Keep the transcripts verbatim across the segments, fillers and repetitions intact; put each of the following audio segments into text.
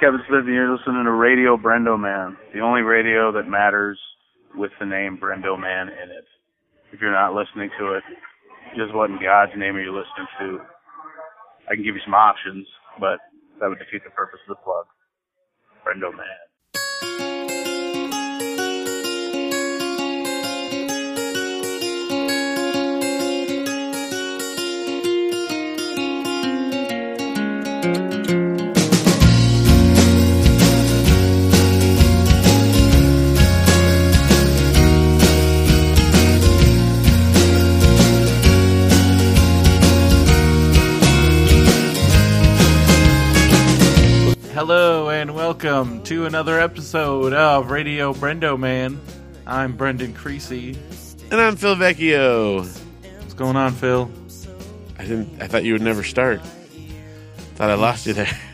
Kevin Smith, and you're listening to Radio Brendo Man, the only radio that matters with the name Brendo Man in it. If you're not listening to it, just what in God's name are you listening to? I can give you some options, but that would defeat the purpose of the plug. Brendo Man. Hello and welcome to another episode of Radio Brendo Man. I'm Brendan Creasy. And I'm Phil Vecchio. What's going on, Phil? I didn't. I thought you would never start. Thought I lost you there.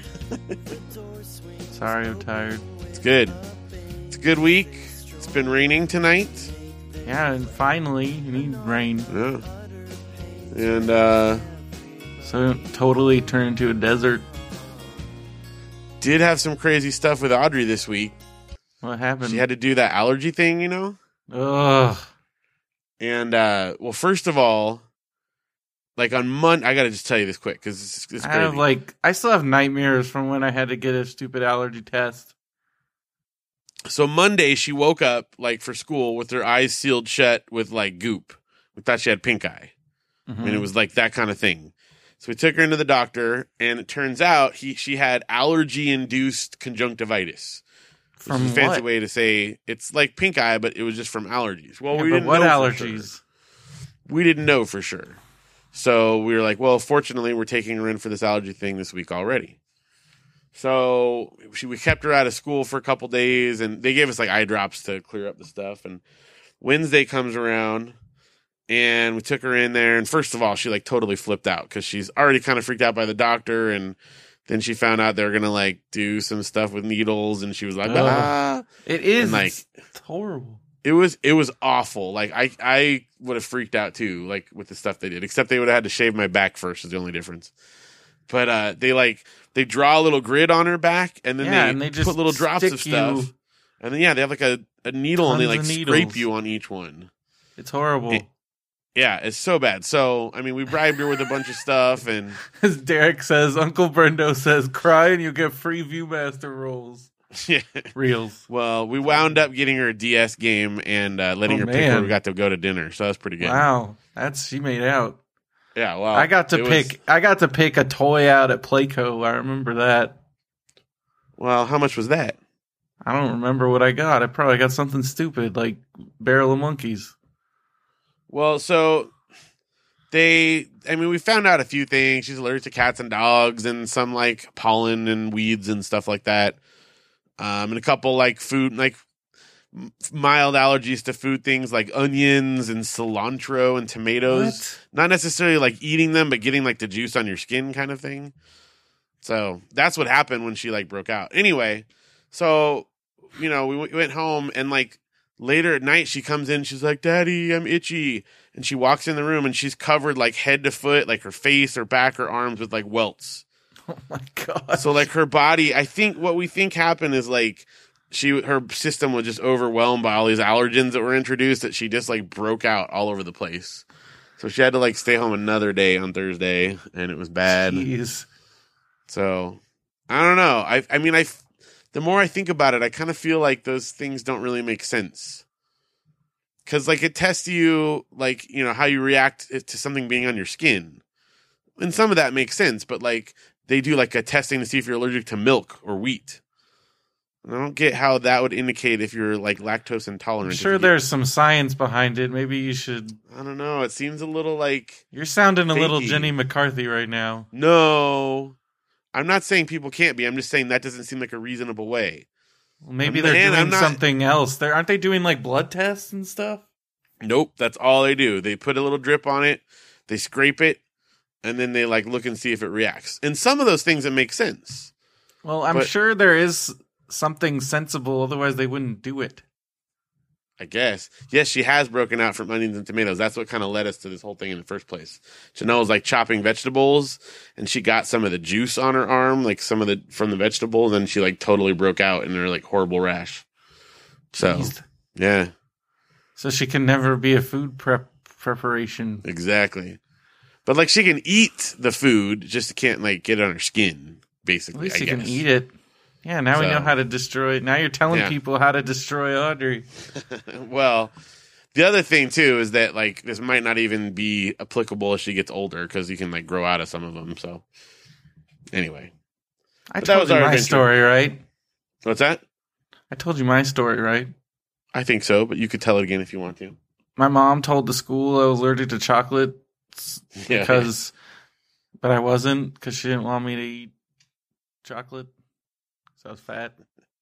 Sorry, I'm tired. It's good. It's a good week. It's been raining tonight. Yeah, and finally, you need rain. Yeah. And, uh... So it totally turned into a desert. Did have some crazy stuff with Audrey this week. What happened? She had to do that allergy thing, you know? Ugh. And, uh, well, first of all, like on Monday, I gotta just tell you this quick, because it's, it's I crazy. have, like, I still have nightmares from when I had to get a stupid allergy test. So Monday, she woke up, like, for school with her eyes sealed shut with, like, goop. We thought she had pink eye. Mm-hmm. I mean, it was like that kind of thing. So we took her into the doctor, and it turns out he she had allergy-induced conjunctivitis. From Which is a fancy what? way to say it's like pink eye, but it was just from allergies. Well, Yeah, we but didn't what know for allergies? sure. We didn't know for sure. So we were like, well, fortunately, we're taking her in for this allergy thing this week already. So she, we kept her out of school for a couple days, and they gave us like eye drops to clear up the stuff. And Wednesday comes around, and we took her in there. And first of all, she like totally flipped out because she's already kind of freaked out by the doctor. And then she found out they were going to like do some stuff with needles. And she was like, ah. It is. And, like, it's, it's horrible. It was, it was awful. Like I, I would have freaked out too, like with the stuff they did, except they would have had to shave my back first is the only difference. But, uh, they like, they draw a little grid on her back and then Yeah, they, and they just put little drops stick of stuff. you- And then, yeah, they have like a, a needle and they Tons like of scrape needles. you on each one. It's horrible. It- Yeah, it's so bad. So, I mean, we bribed her with a bunch of stuff, and As Derek says, Uncle Brendo says, cry and you get free Viewmaster rolls. yeah. Reels. Well, we wound up getting her a D S game and uh, letting Oh, her pick where man. we got to go to dinner. So that was pretty good. Wow. That's, she made out. Yeah, well, I got to it pick, was- I got to pick a toy out at Playco. I remember that. well, how much was that? I don't remember what I got. I probably got something stupid like Barrel of Monkeys. Well, so they, I mean, we found out a few things. She's allergic to cats and dogs and some like pollen and weeds and stuff like that. Um, and a couple like food, like m- mild allergies to food things like onions and cilantro and tomatoes. What? Not necessarily like eating them, but getting like the juice on your skin kind of thing. So that's what happened when she like broke out. Anyway, so, you know, we w- went home and like later at night she comes in, she's like, Daddy, I'm itchy. And she walks in the room and she's covered like head to foot, like her face, her back, her arms with like welts. Oh my God. So like her body, I think what we think happened is like she, her system was just overwhelmed by all these allergens that were introduced that she just like broke out all over the place. So she had to like stay home another day on Thursday and it was bad. Jeez. So I don't know. I, I mean, I, the more I think about it, I kind of feel like those things don't really make sense. Cause like it tests you, like, you know, how you react to something being on your skin. And some of that makes sense, but like they do like a testing to see if you're allergic to milk or wheat. And I don't get how that would indicate if you're like lactose intolerant. I'm if sure you get- there's some science behind it. Maybe you should. I don't know. It seems a little like, You're sounding a little Fakey. Jenny McCarthy right now. no, I'm not saying people can't be. I'm just saying that doesn't seem like a reasonable way. Well, maybe On the they're hand, doing I'm not- something else. They're, aren't they doing like blood tests and stuff? Nope, that's all they do. They put a little drip on it, they scrape it, and then they like look and see if it reacts. And some of those things that make sense. Well, I'm But- sure there is something sensible. Otherwise, they wouldn't do it. I guess. Yes, she has broken out from onions and tomatoes. That's what kind of led us to this whole thing in the first place. Chanel was like chopping vegetables, and she got some of the juice on her arm, like some of the from the vegetables, and she like totally broke out in her like horrible rash. So, Jeez. yeah. So she can never be a food prep preparation. Exactly. But like she can eat the food, just can't like get it on her skin, basically. At least I she guess. can eat it. Yeah, now so, we know how to destroy. Now you're telling yeah. people how to destroy Audrey. Well, the other thing too is that like this might not even be applicable as she gets older because you can like grow out of some of them. So anyway, I but told that was you our my adventure. story, right? What's that? I told you my story, right? I think so, but you could tell it again if you want to. My mom told the school I was allergic to chocolate yeah, because, yeah. but I wasn't because she didn't want me to eat chocolate. So I was fat.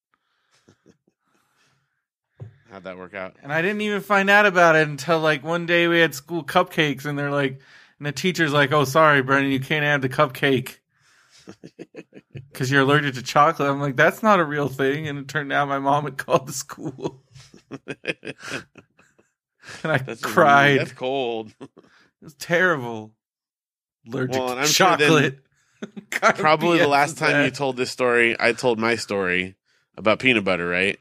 How'd that work out? And I didn't even find out about it until like one day we had school cupcakes, and they're like, and the teacher's like, "Oh, sorry, Brendan, you can't have the cupcake because you're allergic to chocolate." I'm like, "That's not a real thing." And it turned out my mom had called the school, and I that's cried. Really, that's cold. It was terrible. Allergic well, to chocolate. Sure then, probably the last time that. you told this story, I told my story about peanut butter, right?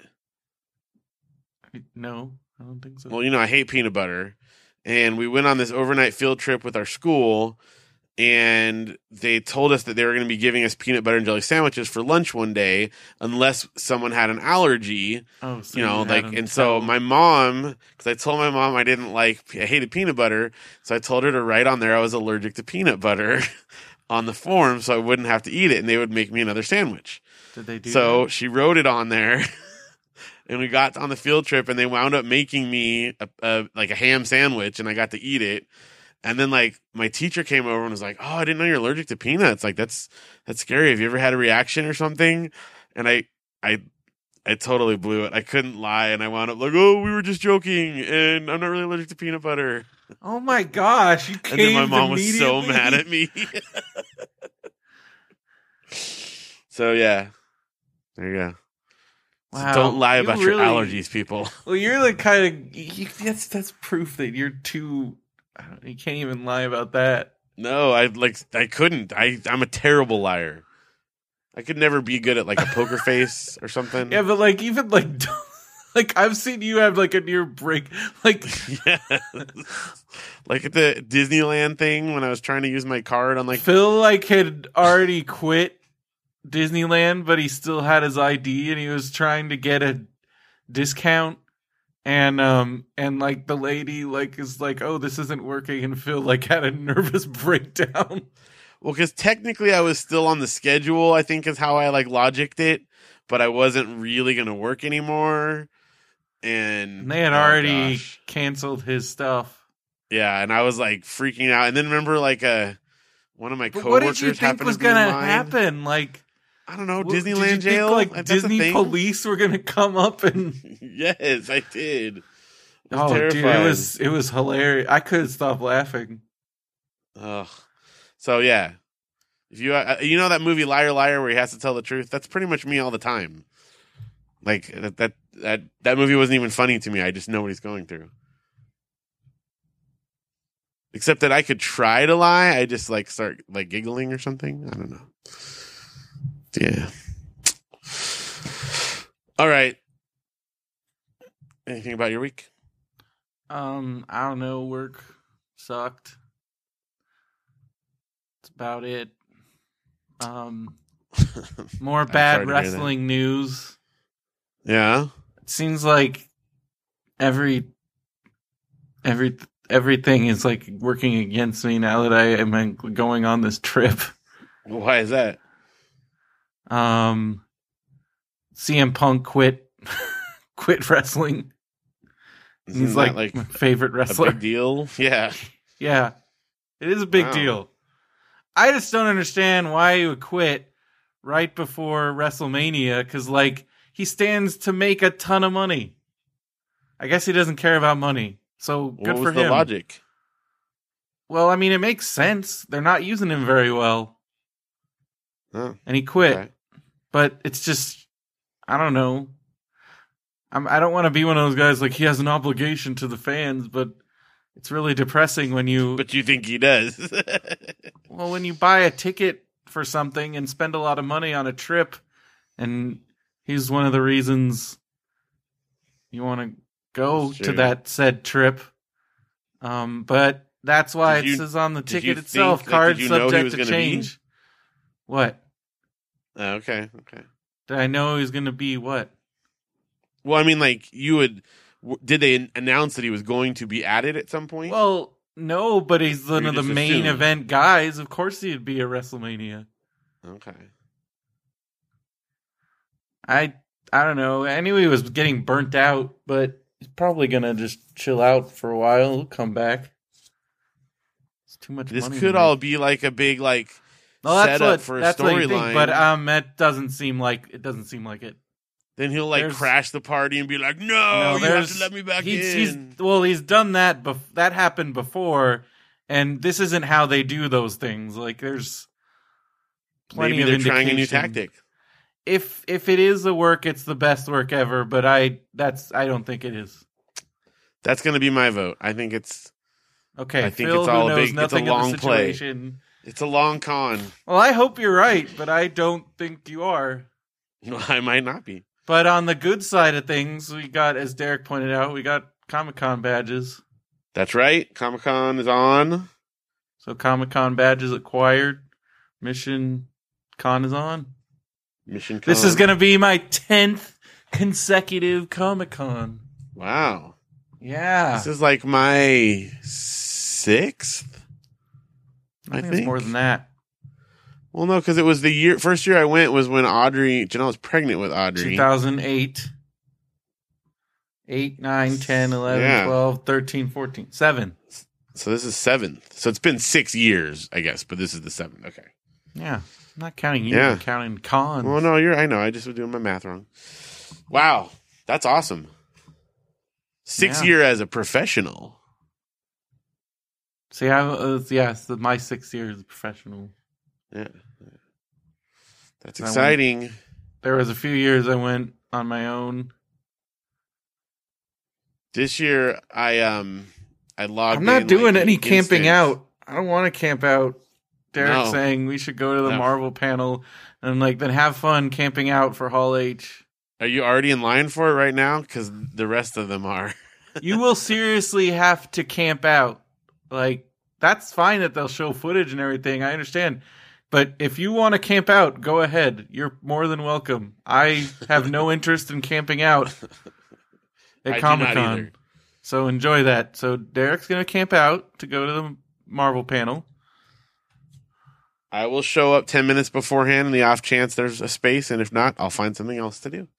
No, I don't think so. Well, you know, I hate peanut butter. And we went on this overnight field trip with our school, and they told us that they were going to be giving us peanut butter and jelly sandwiches for lunch one day unless someone had an allergy. Oh, so you know, you like, and tell. so my mom, because I told my mom I didn't like, I hated peanut butter, so I told her to write on there I was allergic to peanut butter on the form so I wouldn't have to eat it, and they would make me another sandwich. Did they do so that? She wrote it on there, and we got on the field trip, and they wound up making me a, a, like a ham sandwich, and I got to eat it. And then like my teacher came over and was like, "Oh, I didn't know you're allergic to peanuts. Like that's that's scary. Have you ever had a reaction or something?" And I I I totally blew it. I couldn't lie, and I wound up like, "Oh, we were just joking, and I'm not really allergic to peanut butter." Oh my gosh, you And then my mom was so mad at me. So yeah, there you go. Wow. So don't lie about you really, your allergies, people. Well, you're the kind of you, that's that's proof that you're too. I don't, you can't even lie about that. No, I like I couldn't. I I'm a terrible liar. I could never be good at like a poker face or something. Yeah, but like even like like I've seen you have like a near break, like yeah, like at the Disneyland thing when I was trying to use my card on like Phil like had already quit Disneyland, but he still had his I D and he was trying to get a discount. And um and like the lady like is like, "Oh, this isn't working," and Phil like had a nervous breakdown. Well, because technically I was still on the schedule, I think is how I like logicked it, but I wasn't really gonna work anymore. And, and they had oh already gosh. canceled his stuff. Yeah, and I was like freaking out. And then remember, like uh one of my but coworkers what did you think was to gonna happen? Like. I don't know, What, Disneyland did you jail? think, like Disney police were gonna come up and yes, I did. It was oh, terrifying. dude, it was it was hilarious. I couldn't stop laughing. Ugh. So yeah, if you uh, you know that movie Liar Liar where he has to tell the truth, that's pretty much me all the time. Like that that that, that movie wasn't even funny to me. I just know what he's going through. Except that I could try to lie, I just like start like giggling or something. I don't know. Yeah. All right. Anything about your week? Um, I don't know. Work sucked. That's about it. Um, more bad wrestling news. Yeah. It seems like every every everything is like working against me now that I am going on this trip. Why is that? Um, C M Punk quit, quit wrestling. Isn't He's like, like my favorite wrestler. A big deal. Yeah, yeah, it is a big wow. deal. I just don't understand why he would quit right before WrestleMania because, like, he stands to make a ton of money. I guess he doesn't care about money, so good what for was him. The logic? Well, I mean, it makes sense. They're not using him very well, oh, and he quit. okay. But it's just, I don't know. I'm, I don't want to be one of those guys like he has an obligation to the fans, but it's really depressing when you. But you think he does? Well, when you buy a ticket for something and spend a lot of money on a trip, and he's one of the reasons you want to go to that said trip. Um, but that's why Did it you- says on the did you ticket itself, think- like, card did you know he subject was to gonna be? change. What? Oh, okay, okay. Did I know he was going to be what? Well, I mean, like you would. w- Did they announce that he was going to be added at some point? Well, no, but he's one you of the just main assumed? event guys. Of course he'd be at WrestleMania. Okay. I I don't know. I knew he was getting burnt out, but he's probably gonna just chill out for a while. He'll come back. It's too much This money. could to all make. be like a big like well, that's setup what, for a that's what you think, storyline. but um, that doesn't seem like it. Doesn't seem like it. Then he'll like there's- crash the party and be like, "No, No, you have there's- to let me back he's, in." He's, well, he's done that. Bef- that happened before, and this isn't how they do those things. Like, there's plenty Maybe of they're trying a new indication. tactic. If if it is a work, it's the best work ever. But I that's I don't think it is. That's going to be my vote. I think it's Okay, I think Phil, it's all who a knows big- it's a nothing of long the play. situation. it's a long con. Well, I hope you're right, but I don't think you are. I might not be. But on the good side of things, we got, as Derek pointed out, we got Comic-Con badges. That's right. Comic Con is on. So Comic-Con badges acquired. Mission Con is on. Mission Con. This is going to be my tenth consecutive Comic-Con. Wow. Yeah. This is like my sixth. I I think it's think. more than that. Well, no, because it was the year first year I went was when Audrey Janelle was pregnant with Audrey. two thousand eight. eight, nine, ten, eleven, Yeah. twelve, thirteen, fourteen. seven. So this is seventh. So it's been six years, I guess, but this is the seventh. Okay. Yeah. I'm not counting you, Yeah. I'm counting cons. Well, no, you're. I know. I just was doing my math wrong. Wow, that's awesome. Six Yeah. year as a professional. See, I, uh, yeah, it's the- my six years professional. Yeah, that's I went- exciting. There was a few years I went on my own. This year, I um, I logged. I'm not in, doing like, any an camping instant. out. I don't want to camp out. Derek's No. saying we should go to the No. Marvel panel and like then have fun camping out for Hall H. Are you already in line for it right now? Because the rest of them are. You will seriously have to camp out. Like, that's fine that they'll show footage and everything. I understand. But if you want to camp out, go ahead. You're more than welcome. I have no interest in camping out I at do Comic not Con. either. So enjoy that. So Derek's going to camp out to go to the Marvel panel. I will show up ten minutes beforehand in the off chance there's a space, and if not, I'll find something else to do.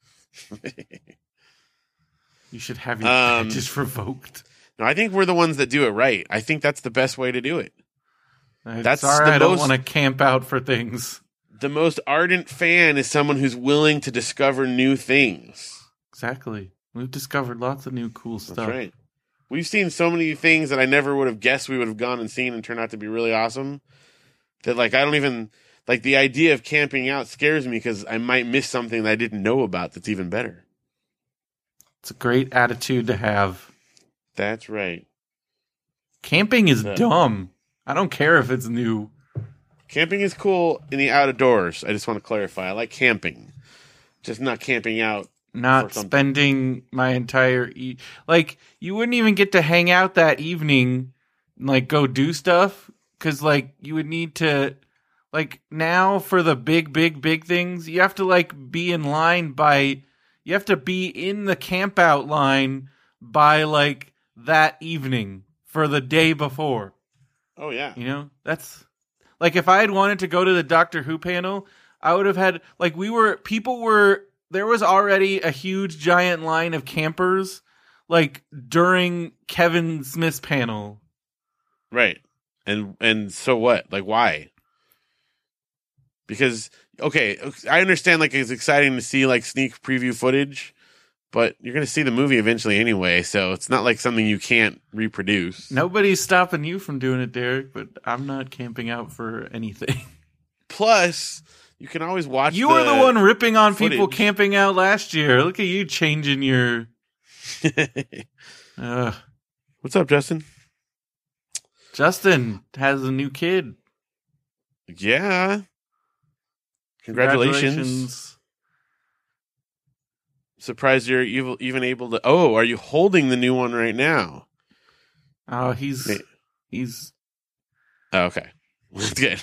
You should have your Um, badges revoked. No, I think we're the ones that do it right. I think that's the best way to do it. I'm that's sorry, the I don't most- want to camp out for things. The most ardent fan is someone who's willing to discover new things. Exactly. We've discovered lots of new cool That's stuff. right. We've seen so many things that I never would have guessed we would have gone and seen and turned out to be really awesome. That, like, I don't even, like, the idea of camping out scares me because I might miss something that I didn't know about that's even better. It's a great attitude to have. That's right. Camping is Yeah. dumb. I don't care if it's new. Camping is cool in the outdoors. I just want to clarify. I like camping. Just not camping out. Not For something. spending my entire e- like you wouldn't even get to hang out that evening, and, like go do stuff because like you would need to like now for the big big big things you have to like be in line by you have to be in the camp out line by like that evening for the day before. Oh, yeah. You know, that's like if I had wanted to go to the Doctor Who panel, I would have had like we were people were there was already a huge giant line of campers like during Kevin Smith's panel. Right. And and so what? Like, why? Because, okay, I understand, like, it's exciting to see, like, sneak preview footage, but you're going to see the movie eventually anyway, so it's not like something you can't reproduce. Nobody's stopping you from doing it, Derek, but I'm not camping out for anything. Plus, You can always watch. You were the one ripping on people footage. camping out last year. Look at you changing your. uh, What's up, Justin? Justin has a new kid. Yeah. Congratulations. Congratulations. Surprised you're even even able to. Oh, are you holding the new one right now? Oh, he's Wait. he's. Oh, okay, that's good.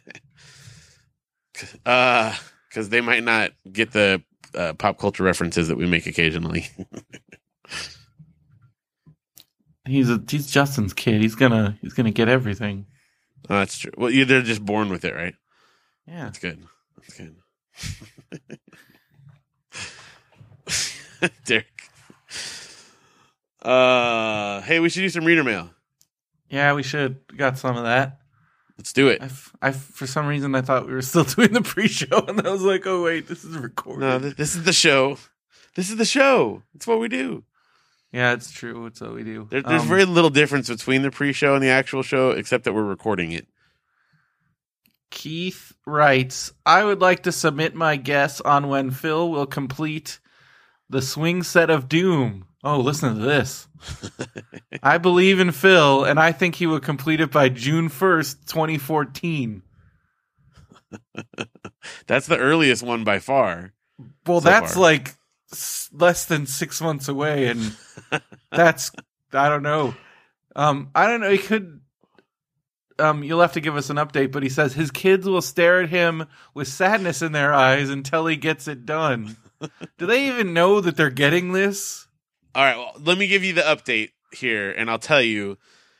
uh, because they might not get the uh, pop culture references that we make occasionally. He's a he's Justin's kid. He's gonna he's gonna get everything. Oh, that's true. Well, you they're just born with it, right? Yeah. That's good. That's good. Derek. Uh, hey, we should do some reader mail. Yeah, we should. We got some of that. Let's do it. I, I, for some reason, I thought we were still doing the pre-show, and I was like, oh, wait, this is recorded. No, th- this is the show. This is the show. It's what we do. Yeah, it's true. It's what we do. There, there's Um, very little difference between the pre-show and the actual show, except that we're recording it. Keith writes, I would like to submit my guess on when Phil will complete the swing set of Doom. Oh, listen to this. I believe in Phil, and I think he will complete it by June first, twenty fourteen. That's the earliest one by far. Well, so that's far. like s- less than six months away, and that's, I don't know. Um, I don't know. He could, um, you'll have to give us an update, but he says his kids will stare at him with sadness in their eyes until he gets it done. Do they even know that they're getting this? All right, well, let me give you the update here, and I'll tell you.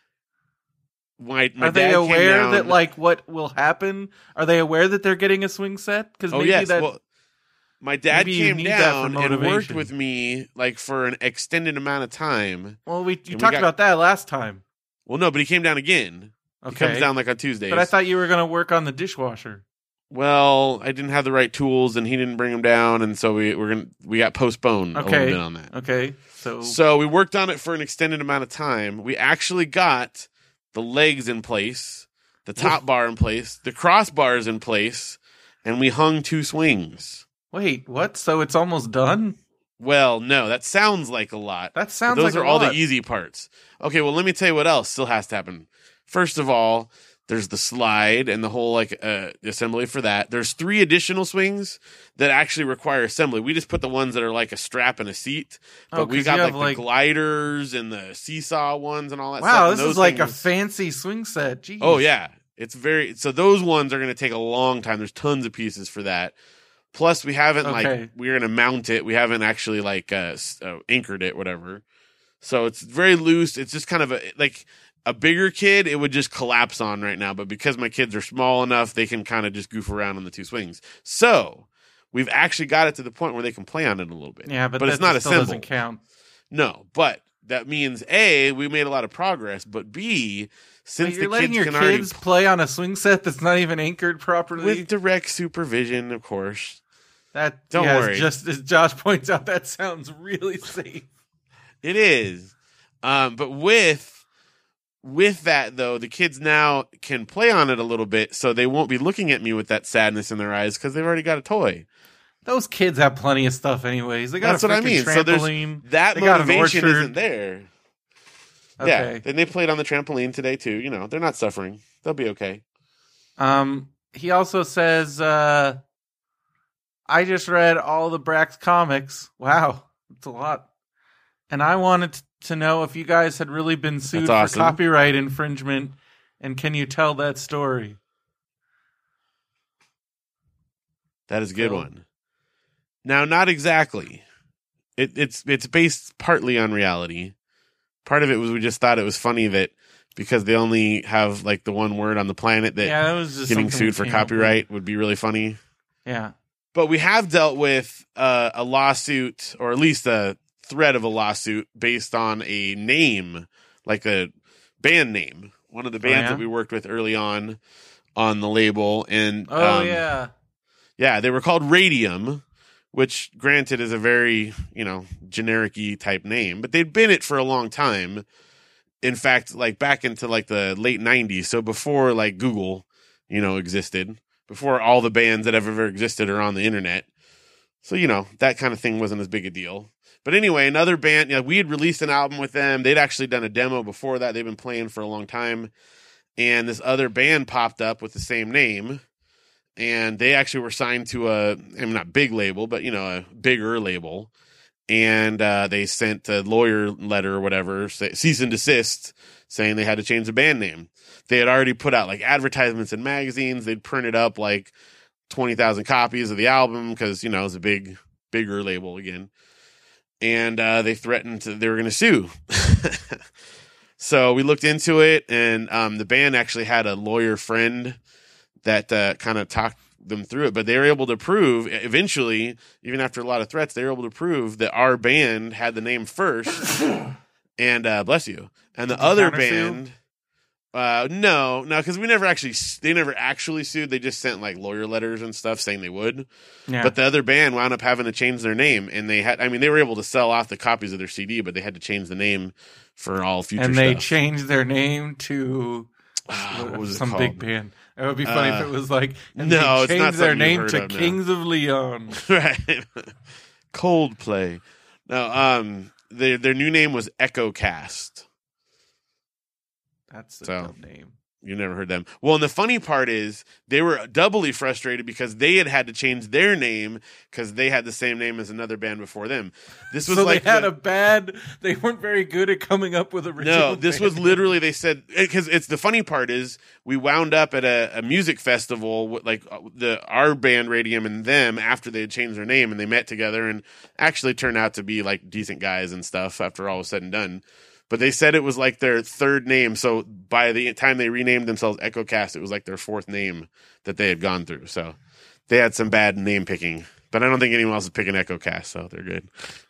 My, my Are they dad came aware down- that like what will happen? Are they aware that they're getting a swing set? Because Oh maybe yes, that. well, my dad maybe you came need that for down and worked motivation. with me like for an extended amount of time. well, we you and we talked got- about that last time. Well, no, but he came down again. He Okay, comes down like on Tuesdays. but I thought you were going to work on the dishwasher. Well, I didn't have the right tools, and he didn't bring them down, and so we we're gonna we got postponed a Okay. little bit on that. Okay, so So we worked on it for an extended amount of time. We actually got the legs in place, the top bar in place, the crossbars in place, and we hung two swings. wait, what? So it's almost done? Well, no, that sounds like a lot. That But sounds those like are a all lot. the easy parts. Okay, well, let me tell you what else still has to happen. First of all, there's the slide and the whole like uh, assembly for that. There's three additional swings that actually require assembly. We just put the ones that are like a strap and a seat, but Oh, we 'cause got you like have, the like- gliders and the seesaw ones and all that. stuff. Wow, and this those is like a things- fancy swing set. Jeez. Oh yeah, it's very. So those ones are going to take a long time. There's tons of pieces for that. Plus, we haven't Okay. like we're going to mount it. We haven't actually like uh, s- uh, anchored it, whatever. So it's very loose. It's just kind of a like a bigger kid, it would just collapse on right now. But because my kids are small enough, they can kind of just goof around on the two swings. So we've actually got it to the point where they can play on it a little bit. Yeah, but, but that it's not still assembled. doesn't count. No, but that means A, we made a lot of progress, but B, So since you're the letting kids your can already kids play on a swing set that's not even anchored properly. with direct supervision, of course. that Don't yeah, worry. Just as Josh points out, that sounds really safe. It is. Um, but with with that though, the kids now can play on it a little bit, so they won't be looking at me with that sadness in their eyes because they've already got a toy. Those kids have plenty of stuff, anyways. They got That's a what I freaking mean. So there's trampoline. that They got an motivation orchard. isn't there. Okay. Yeah, and they played on the trampoline today too. You know, they're not suffering. They'll be okay. Um, he also says, uh, I just read all the Brax comics. Wow, that's a lot. And I wanted to know if you guys had really been sued That's awesome. for copyright infringement, and can you tell that story? That is a good Cool. one. Now, not exactly. It, it's it's based partly on reality. Part of it was we just thought it was funny that because they only have like the one word on the planet that Yeah, that was just getting something we sued for came up with. copyright would be really funny. Yeah. But we have dealt with uh, a lawsuit, or at least a threat of a lawsuit based on a name, like a band name. One of the bands yeah? that we worked with early on on the label. And Oh, um, yeah. yeah, they were called Radium, which granted is a very, you know, generic-y type name, but they'd been it for a long time. In fact, like back into like the late nineties. So before like Google, you know, existed. before all the bands that have ever existed are on the internet. So, you know, that kind of thing wasn't as big a deal. But anyway, another band, you know, we had released an album with them. They'd actually done a demo before that. They've been playing for a long time. And this other band popped up with the same name. And they actually were signed to a, I mean, not big label, but, you know, a bigger label. And uh, they sent a lawyer letter or whatever, say, cease and desist, saying they had to change the band name. They had already put out like advertisements in magazines. They'd printed up like twenty thousand copies of the album because, you know, it was a big, bigger label again. And uh, they threatened to, they were going to sue. So we looked into it, and um, the band actually had a lawyer friend that uh, kind of talked them through it. But they were able to prove, eventually, even after a lot of threats, they were able to prove that our band had the name first. And uh, bless you. And the other band... Uh, no, no, because we never actually, they never actually sued. They just sent like lawyer letters and stuff saying they would. Yeah. But the other band wound up having to change their name, and they had, I mean, they were able to sell off the copies of their C D, but they had to change the name for all future and they stuff. changed their name to uh, what was it some called? Big band. It would be funny uh, if it was like, and no, they it's not changed their name heard to of now. Kings of Leon. Right. Coldplay. No, um, their, their new name was EchoCast. That's a so. dumb name. You never heard them. Well, and the funny part is they were doubly frustrated because they had had to change their name because they had the same name as another band before them. This was so like they had the, a bad. They weren't very good at coming up with original. No, this band. was literally they said because it's the funny part is we wound up at a, a music festival with like the our band Radium and them after they had changed their name, and they met together and actually turned out to be like decent guys and stuff after all was said and done. But they said it was like their third name. So by the time they renamed themselves EchoCast, it was like their fourth name that they had gone through. So they had some bad name picking. But I don't think anyone else is picking EchoCast, so they're good.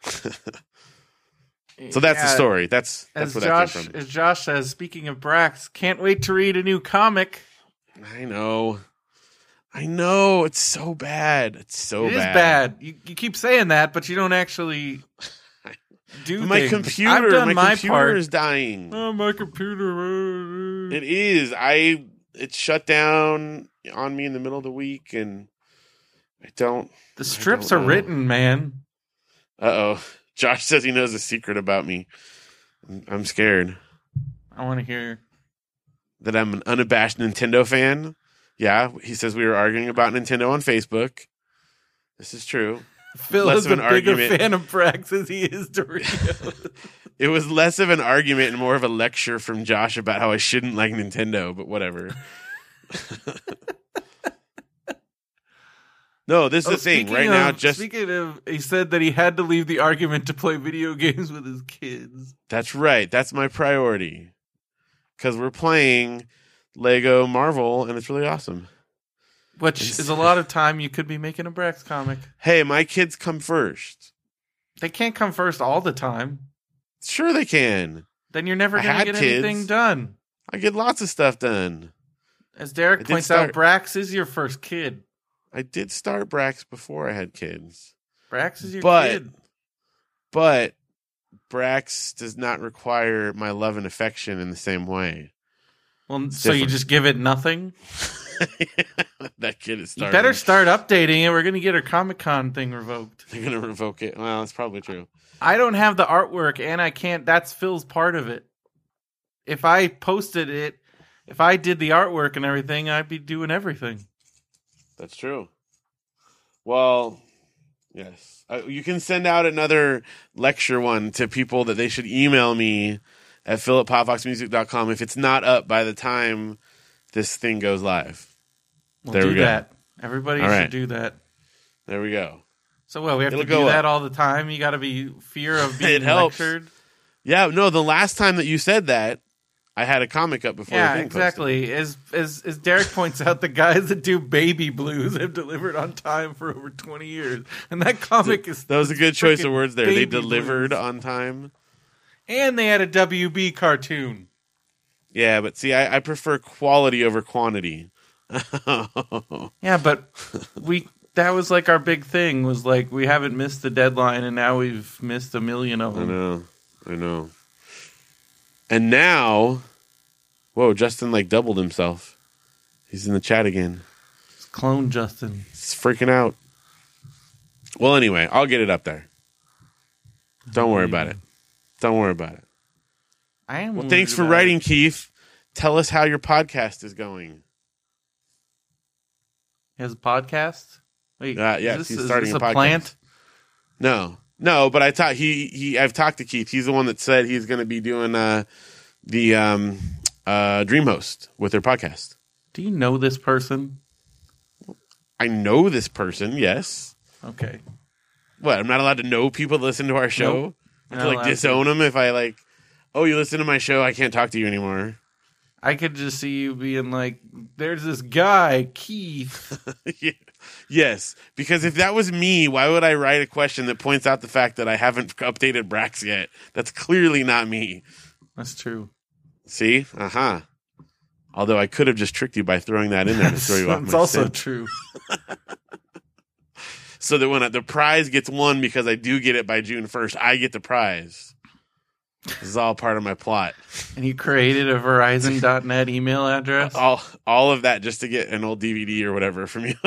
So that's yeah, the story. That's that's where Josh, that came from. As Josh says, speaking of Brax, can't wait to read a new comic. I know. I know. It's so bad. It's so it bad. It is bad. You, you keep saying that, but you don't actually... Do my things. computer, I've done my, my computer part. is dying. Oh, my computer. It is. I it shut down on me in the middle of the week, and I don't. The strips don't are written, man. Uh oh. Josh says he knows a secret about me. I'm scared. I want to hear that I'm an unabashed Nintendo fan. Yeah, he says we were arguing about Nintendo on Facebook. This is true. Phil less is of an a bigger argument. fan of Brax as he is Doritos. It was less of an argument and more of a lecture from Josh about how I shouldn't like Nintendo, but whatever. No, this is oh, the thing. Right of, now, just... Speaking of, he said that he had to leave the argument to play video games with his kids. That's right. That's my priority. Because we're playing Lego Marvel, and it's really awesome. Which it's... is a lot of time you could be making a Brax comic. Hey, my kids come first. They can't come first all the time. Sure they can. Then you're never going to get kids. anything done. I get lots of stuff done. As Derek points start... out, Brax is your first kid. I did start Brax before I had kids. Brax is your but, kid. But Brax does not require my love and affection in the same way. Well, it's so different. You just give it nothing? That kid is starting. You better start updating it. We're going to get our Comic-Con thing revoked. They're going to revoke it. Well, that's probably true. I don't have the artwork, and I can't. That's Phil's part of it. If I posted it, if I did the artwork and everything, I'd be doing everything. That's true. Well, yes. Uh, you can send out another lecture one to people that they should email me at phil at popvox music dot com if it's not up by the time this thing goes live. We'll there do we go. that. Everybody all should right. do that. There we go. So, well, we have It'll to do that up. all the time? You got to be fear of being it helps. lectured? Yeah, no, the last time that you said that, I had a comic up before yeah, the thing exactly. As, as as Derek points out, the guys that do Baby Blues have delivered on time for over twenty years. And that comic is... That was a good choice of words there. They Baby delivered Blues. on time. And they had a W B cartoon. Yeah, but see, I, I prefer quality over quantity. Yeah, but we that was like our big thing, was like we haven't missed the deadline, and now we've missed a million of them. I know. I know. And now, whoa, Justin like doubled himself. He's in the chat again. Clone Justin. It's freaking out. Well, anyway, I'll get it up there. Don't worry about it. Don't worry about it. I am. Well, thanks for writing, it. Keith. Tell us how your podcast is going. He has a podcast? Wait, uh, yes, this, he's starting is a, this a podcast. Plant? No, no, but I thought he he. I've talked to Keith. He's the one that said he's going to be doing uh, the um, uh, DreamHost with their podcast. Do you know this person? I know this person. Yes. Okay. What? I'm not allowed to know people that listen to our show. Nope. I have to like disown to. them if I like. Oh, you listen to my show? I can't talk to you anymore. I could just see you being like, "There's this guy, Keith." Yeah. Yes, because if that was me, why would I write a question that points out the fact that I haven't updated Brax yet? That's clearly not me. That's true. See? Uh-huh. Although I could have just tricked you by throwing that in there to throw you off my It's also scent. true. So that when I, the prize gets won because I do get it by June first, I get the prize. This is all part of my plot. And you created a Verizon dot net email address? All all of that just to get an old D V D or whatever from you.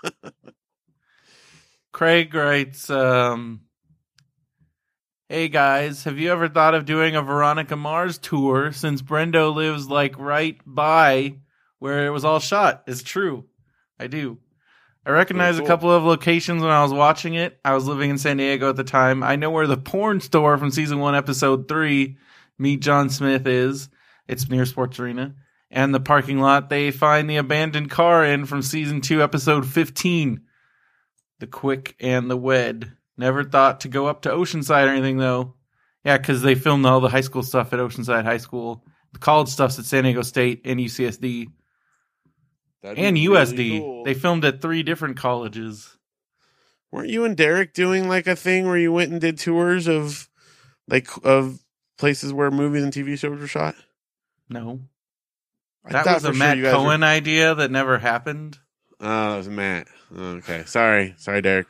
Craig writes, um, "Hey guys, have you ever thought of doing a Veronica Mars tour since Brendo lives like right by where it was all shot?" It's true. I do. I recognize cool. a couple of locations when I was watching it. I was living in San Diego at the time. I know where the porn store from season one, episode three, Meet John Smith is. It's near Sports Arena. And the parking lot they find the abandoned car in from season two, episode fifteen. The Quick and the Wed. Never thought to go up to Oceanside or anything, though. Yeah, because they filmed all the high school stuff at Oceanside High School. The college stuff's at San Diego State and U C S D. That'd and really U S D. Cool. They filmed at three different colleges. Weren't you and Derek doing like a thing where you went and did tours of like of places where movies and T V shows were shot? No. I that was a Matt sure Cohen were... idea that never happened. Oh, that was Matt. Okay. Sorry. Sorry, Derek.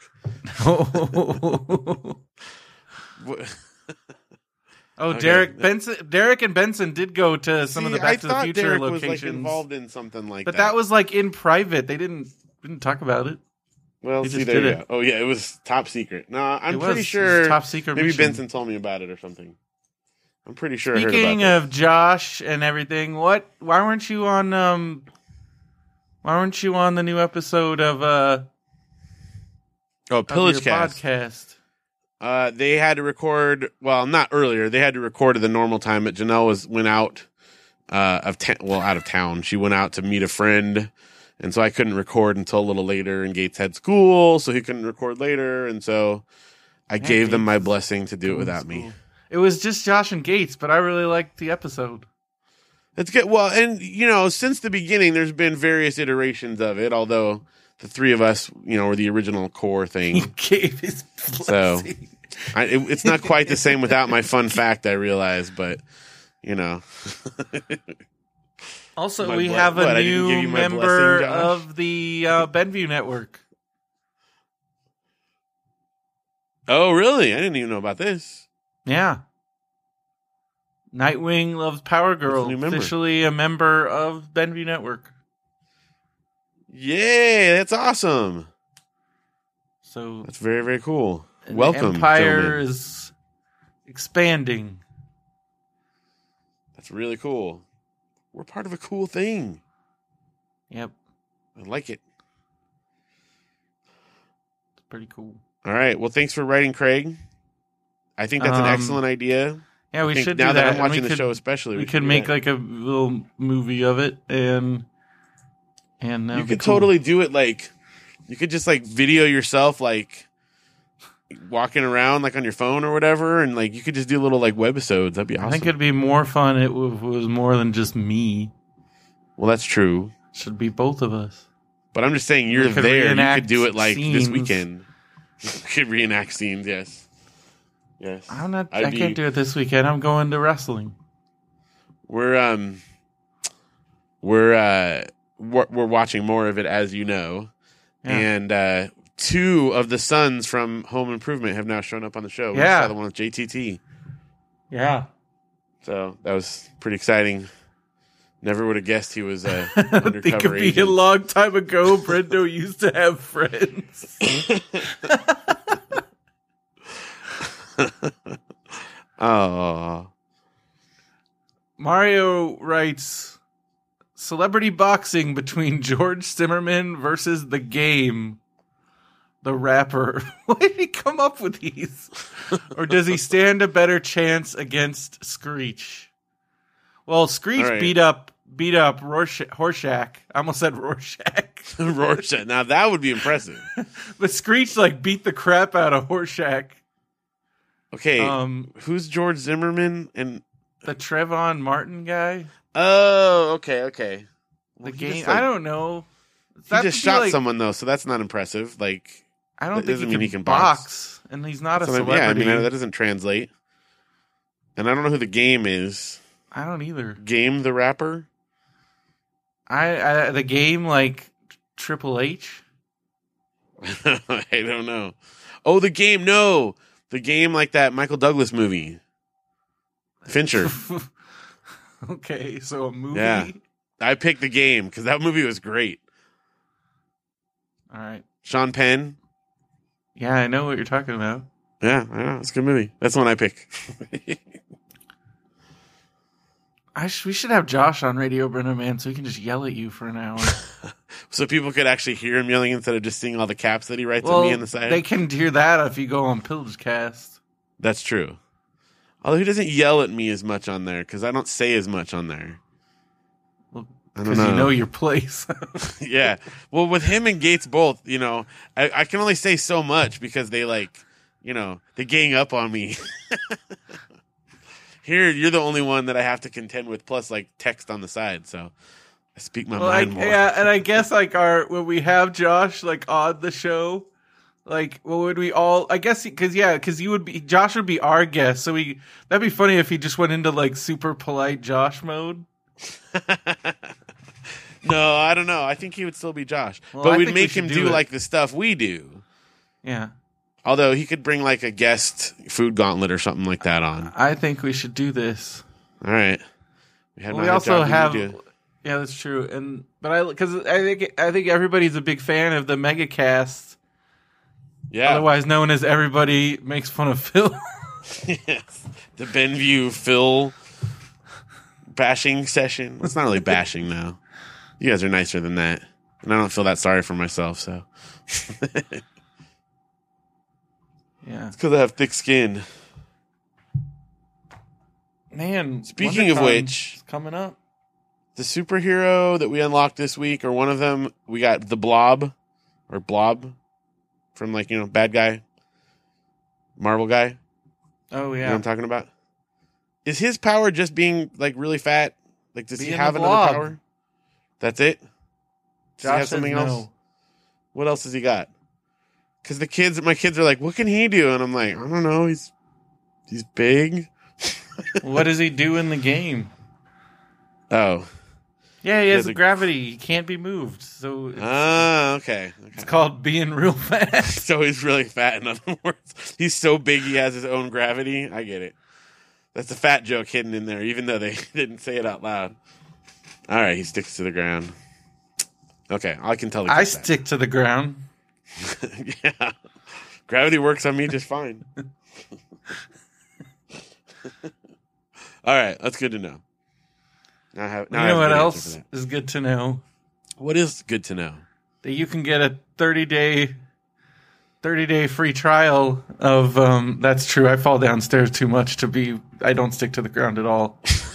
Oh, okay. Derek Benson, Derek and Benson did go to some See, of the Back I to the Future Derek locations. Was, like, involved in something like but that. But that was like in private. They didn't didn't talk about it. Well, they see, there you it. go. Oh, yeah, it was top secret. No, I'm it pretty was, sure. top secret. Maybe mission. Benson told me about it or something. I'm pretty sure. Speaking I heard about of that. Josh and everything, what? Why weren't you on? Um, why weren't you on the new episode of uh? Oh, Pillage Cast podcast. Uh, they had to record. Well, not earlier. They had to record at the normal time. But Janelle was went out uh, of ta- well out of town. She went out to meet a friend, and so I couldn't record until a little later. And Gates had school, so he couldn't record later. And so I yeah, gave Gates them my blessing to do it without school. me. It was just Josh and Gates, but I really liked the episode. It's good. Well, and you know, since the beginning, there's been various iterations of it. Although the three of us, you know, were the original core thing. He gave his blessing. So I, it, it's not quite the same without my fun fact, I realize, but you know. Also, my we ble- have a what, new member blessing, of the uh, Benview Network. Oh, really? I didn't even know about this. Yeah. Nightwing Loves Power Girl, a officially a member of Benview Network. Yay, that's awesome. So that's very, very cool. Welcome, the Empire gentlemen. is expanding. That's really cool. We're part of a cool thing. Yep. I like it. It's pretty cool. All right. Well, thanks for writing, Craig. I think that's um, an excellent idea. Yeah, we should now do that. that. I'm watching the could, show, especially, we, we could make that. like a little movie of it, and and you could cool. totally do it. Like you could just like video yourself, like walking around, like on your phone or whatever, and like you could just do little like webisodes. That'd be awesome. I think it'd be more fun if it was more than just me. Well, that's true. It should be both of us. But I'm just saying, you're there. You could do it like scenes. This weekend. You could reenact scenes. Yes. Yes. I'm not. I'd I be, can't do it this weekend. I'm going to wrestling. We're um, we're uh, we're, we're watching more of it, as you know, yeah. and uh, two of the sons from Home Improvement have now shown up on the show. Yeah, we saw the one with J T T. Yeah. So that was pretty exciting. Never would have guessed he was a I think undercover it'd be agent. a long time ago. Brendo used to have friends. Oh. Mario writes, celebrity boxing between George Zimmerman versus The Game, the rapper. Why did he come up with these? Or does he stand a better chance against Screech? Well, Screech All right. beat up beat up Rorsch- Horshack. I almost said Rorschach. Rorschach. Now that would be impressive. But Screech like beat the crap out of Horshack. Okay, Um, who's George Zimmerman? And the Trevon Martin guy. oh, okay, okay. The Well, he game. just, like, I don't know. He That just would be shot like- someone though, so that's not impressive. Like, I don't that think doesn't he mean can, he can box. box. and he's not a so, celebrity. yeah, I mean that doesn't translate. And I don't know who the Game is. I don't either. Game the rapper. I, I the game like Triple H. I don't know. Oh, the Game. No, the Game like that Michael Douglas movie. Fincher. Okay, so a movie. Yeah. I picked the Game because that movie was great. All right. Sean Penn. Yeah, I know what you're talking about. Yeah, I know. It's a good movie. That's the one I pick. I sh- we should have Josh on Radio Brenda, man, so he can just yell at you for an hour. So people could actually hear him yelling instead of just seeing all the caps that he writes well, at me on the side. they can hear that if you go on Pillagecast. That's true. Although he doesn't yell at me as much on there because I don't say as much on there. Well, I don't because know. you know your place. Yeah. Well, with him and Gates both, you know, I, I can only say so much because they like, you know, they gang up on me. Here, you're the only one that I have to contend with, plus like text on the side. So I speak my Well, I, mind more. yeah, and I guess like our when we have Josh like on the show, like what would we all? I guess because yeah, because you would be Josh would be our guest, so we that'd be funny if he just went into like super polite Josh mode. No, I don't know. I think he would still be Josh, Well, but I we'd think we make should him do do, it. like the stuff we do. Yeah, Although he could bring like a guest food gauntlet or something like that on. I think we should do this. All right. We, had Well, not we had also job we have, need to- yeah, that's true, and but I because I think I think everybody's a big fan of the Megacast, yeah. otherwise known as Everybody Makes Fun of Phil. Yes. The Benview Phil bashing session. It's not really bashing now. You guys are nicer than that. And I don't feel that sorry for myself, so. Yeah, It's because I have thick skin. man. Speaking of WonderCon which- is coming up. The superhero that we unlocked this week, or one of them, we got the Blob, or Blob, from like, you know, bad guy, Marvel guy. Oh You know yeah, what I'm talking about? Is his power just being like really fat? Like, does he Being have the another Blob. power? That's it? Does he Josh have says something no. else? What else has he got? Because the kids, my kids are like, what can he do? And I'm like, I don't know. He's he's big. What does he do in the game? Oh. Yeah, he has has a- gravity. He can't be moved. So it's, Ah, okay. it's okay. called being real fast. So he's really fat, in other words. He's so big he has his own gravity. I get it. That's a fat joke hidden in there, even though they didn't say it out loud. All right, he sticks to the ground. Okay, I can tell. he I cut that. stick to the ground. Yeah. Gravity works on me just fine. All right, that's good to know. Now I have, now You I know have a what good answer else for that. is good to know? What is good to know? That you can get a thirty day thirty day free trial of um that's true. I fall downstairs too much to be I don't stick to the ground at all.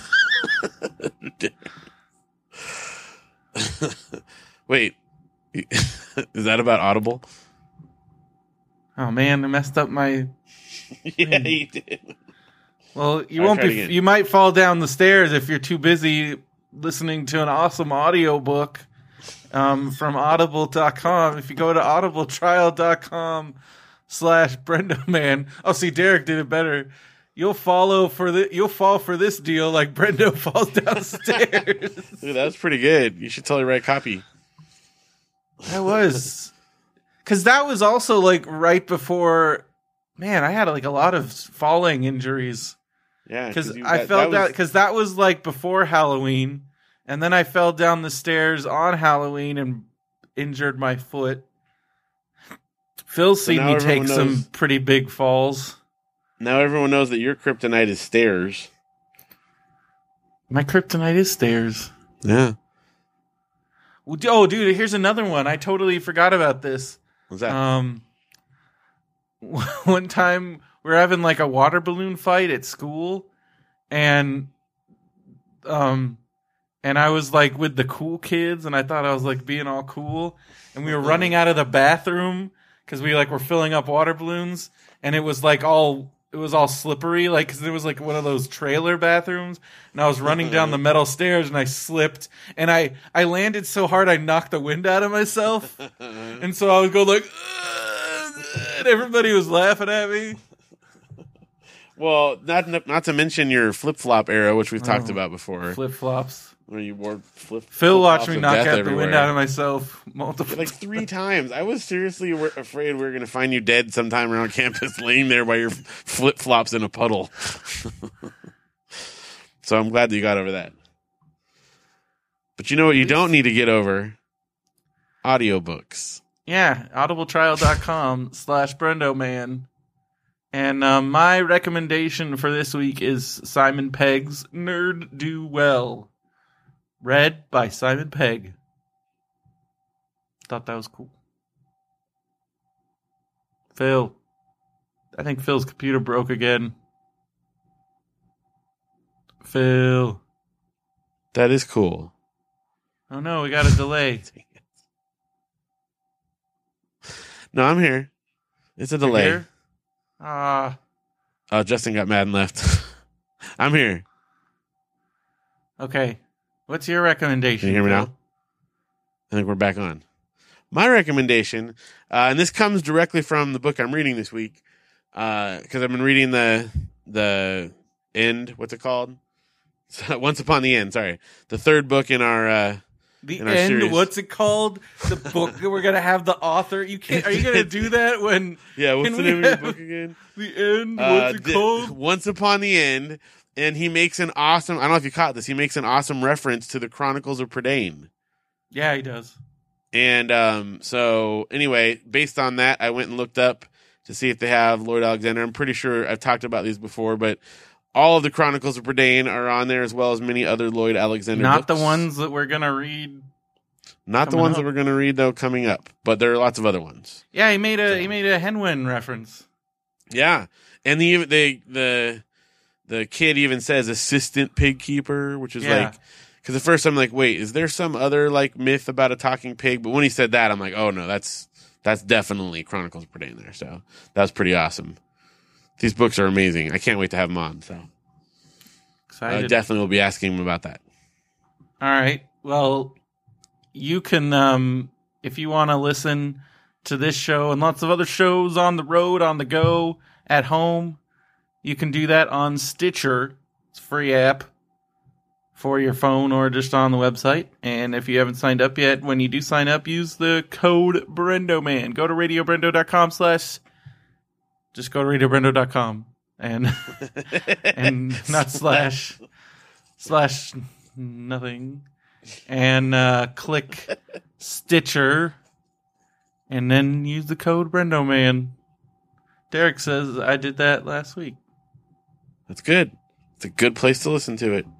Wait, is that about Audible? Oh man, I messed up my Yeah, you did. Well, you All right, won't try be it again. you might fall down the stairs if you're too busy listening to an awesome audiobook um, from audible dot com. If you go to audibletrial dot com slash Brendoman. Oh, see, Derek did it better. You'll follow for the you'll fall for this deal like Brendo falls downstairs. Dude, that was pretty good. You should totally write copy. That was because that was also like right before. Man, I had like a lot of falling injuries Yeah, because you- I that- felt that that was- because that was like before Halloween, And then I fell down the stairs on Halloween and injured my foot. Phil's So seen now me everyone take some knows- pretty big falls. Now everyone knows that your kryptonite is stairs. My kryptonite is stairs. Yeah. Oh, dude, here's another one. I totally forgot about this. What's that? Um, one time we were having like a water balloon fight at school, and um, and I was like with the cool kids, and I thought I was like being all cool, and we were running out of the bathroom because we like were filling up water balloons, and it was like all. It was all slippery, like, because it was like one of those trailer bathrooms, and I was running down the metal stairs, and I slipped, and I, I landed so hard I knocked the wind out of myself, and so I would go like, "Ugh," and everybody was laughing at me. Well, not not to mention your flip flop era, which we've talked Oh, about before, Flip flops. where you wore flip. Phil watched flip-flops me of knock death out the everywhere. wind out of myself multiple Like three times. I was seriously w- afraid we were going to find you dead sometime around campus, laying there by your flip flops in a puddle. So I'm glad that you got over that. But you know what you don't need to get over? Audiobooks. Yeah, audibletrial.com slash Brendoman. And um, my recommendation for this week is Simon Pegg's Nerd Do Well. Read by Simon Pegg. Thought that was cool. Phil. I think Phil's computer broke again. Phil. That is cool. Oh no, we got a delay. No, I'm here. It's a delay. Here? Ah, Oh, Justin got mad and left. I'm here. okay. What's your recommendation? Can you hear me Phil? now? I think we're back on. My recommendation, uh, and this comes directly from the book I'm reading this week, because I've been reading the the end. What's it called? Once Upon the End. Sorry, the third book in our. Uh, The in our end. series. What's it called? The book that we're gonna have the author. You can't. Are you gonna do that when yeah, what's Can the we name of your have- book again? the end? Uh, What's it the- called? Once Upon the End, and he makes an awesome. I don't know if you caught this. He makes an awesome reference to the Chronicles of Prydain. Yeah, he does. And um, so, anyway, based on that, I went and looked up to see if they have Lloyd Alexander. I'm pretty sure I've talked about these before, but all of the Chronicles of Prydain are on there, as well as many other Lloyd Alexander Not books. the ones that we're gonna read. Not the coming ones up. that we're going to read, though, coming up. But there are lots of other ones. Yeah, he made a So- he made a Henwin reference. Yeah. And the the the, the kid even says assistant pig keeper, which is Yeah. like... Because at first I'm like, wait, is there some other like myth about a talking pig? But when he said that, I'm like, oh, no, that's that's definitely Chronicles of Prydain there. So that was pretty awesome. These books are amazing. I can't wait to have them on. So I Excited. definitely will be asking him about that. All right. Well, you can, um, if you want to listen to this show and lots of other shows on the road, on the go, at home, you can do that on Stitcher. It's a free app for your phone or just on the website. And if you haven't signed up yet, when you do sign up, use the code BrendoMan. Go to radiobrendo.com slash... Just go to radiobrendo dot com and and not slash slash nothing, and uh, click Stitcher, and then use the code BrendoMan. Derek says I did that last week. That's good. It's a good place to listen to it.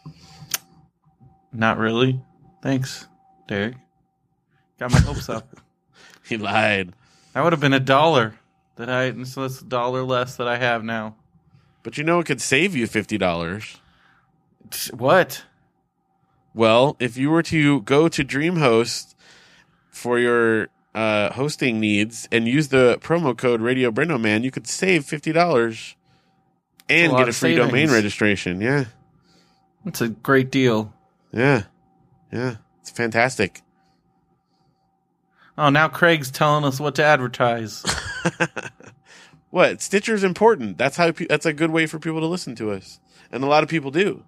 Not really. Thanks, Derek. Got my hopes up. He lied. That would have been a dollar that I. So that's a dollar less that I have now. But you know it could save you fifty dollars. What? Well, if you were to go to DreamHost for your uh, hosting needs and use the promo code Radio Brendo Man, you could save fifty dollars and lot get a of free savings. domain registration. Yeah. That's a great deal. Yeah. Yeah. It's fantastic. Oh, now Craig's telling us what to advertise. What? Stitcher's important. That's how. Pe- that's a good way for people to listen to us, and a lot of people do.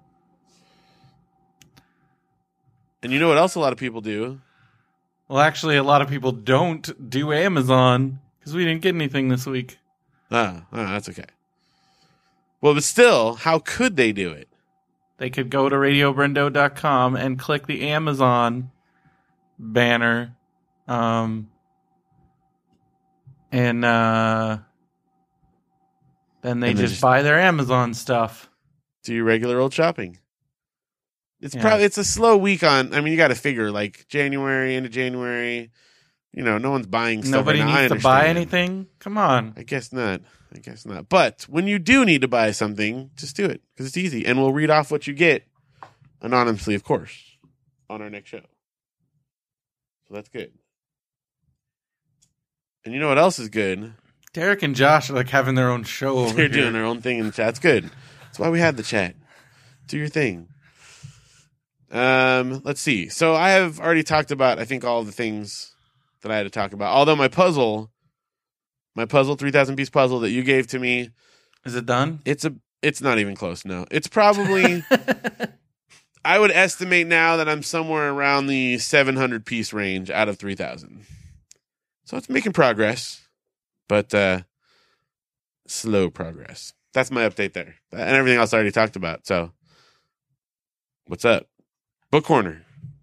And you know what else a lot of people do? Well, actually, a lot of people don't do Amazon because we didn't get anything this week. Ah, ah, that's okay. Well, but still, how could they do it? they could go to radio brendo dot com and click the Amazon banner. Um, and uh, then they And they just, just- buy their Amazon stuff. Do your regular old shopping. It's Yeah. probably it's a slow week on. I mean, you got to figure like January into January. You know, no one's buying stuff. Nobody right now. I needs to buy understand. anything. Come on. I guess not. I guess not. But when you do need to buy something, just do it because it's easy, and we'll read off what you get anonymously, of course, on our next show. So that's good. And you know what else is good? Derek and Josh are like having their own show over They're here. doing their own thing in the chat. It's good. That's why we had the chat. Do your thing. Um, let's see. So I have already talked about, I think, all the things that I had to talk about. Although my puzzle, my puzzle, three thousand piece puzzle that you gave to me, Is it done? it's a, it's not even close. No, it's probably, I would estimate now that I'm somewhere around the seven hundred piece range out of three thousand. So it's making progress, but uh, slow progress. That's my update there. And everything else I already talked about. So what's up? Book Corner.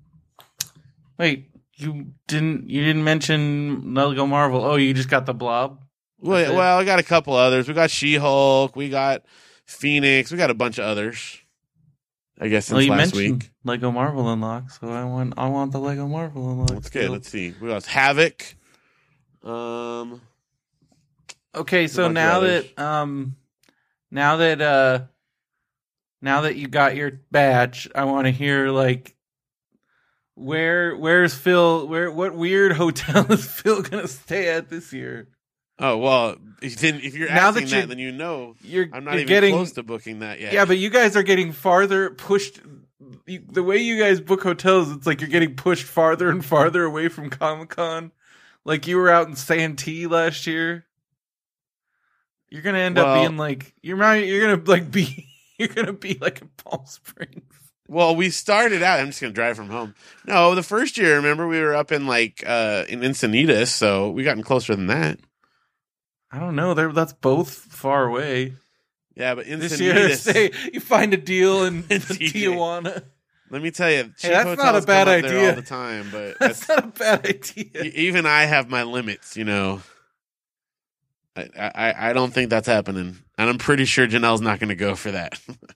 Wait, you didn't you didn't mention Lego Marvel. Oh, you just got the Blob? Well, That's it? well, I got a couple others. We got She-Hulk. We got Phoenix. We got a bunch of others. I guess since Well, you last mentioned week. Lego Marvel unlock, so I want I want the Lego Marvel unlock. That's good. still. Let's see. We got Havoc. Um, Okay, so bunch of now others. that um now that uh now that you got your badge, I want to hear like where where's Phil where what weird hotel is Phil gonna stay at this year? oh well. If, then, if you're Now asking that that, you're- then you know You're, I'm not you're even getting close to booking that yet. yeah, but you guys are getting farther pushed. You, the way you guys book hotels, it's like you're getting pushed farther and farther away from Comic Con. Like you were out in Santee last year. You're gonna end up Well- being like you're not, you're gonna like be you're gonna be like in Palm Springs. Well, we started out. I'm just gonna drive from home. No, the first year, remember, we were up in like uh in Encinitas, so we gotten closer than that. I don't know. They're, that's both far away. Yeah, but This year, Encinitas. say you find a deal in In T J. Tijuana. Let me tell you, cheap that's not a hotels bad come up there idea. all the time. But That's that's, not a bad idea. e- even I have my limits. You know, I I, I don't think that's happening, and I'm pretty sure Janelle's not going to go for that.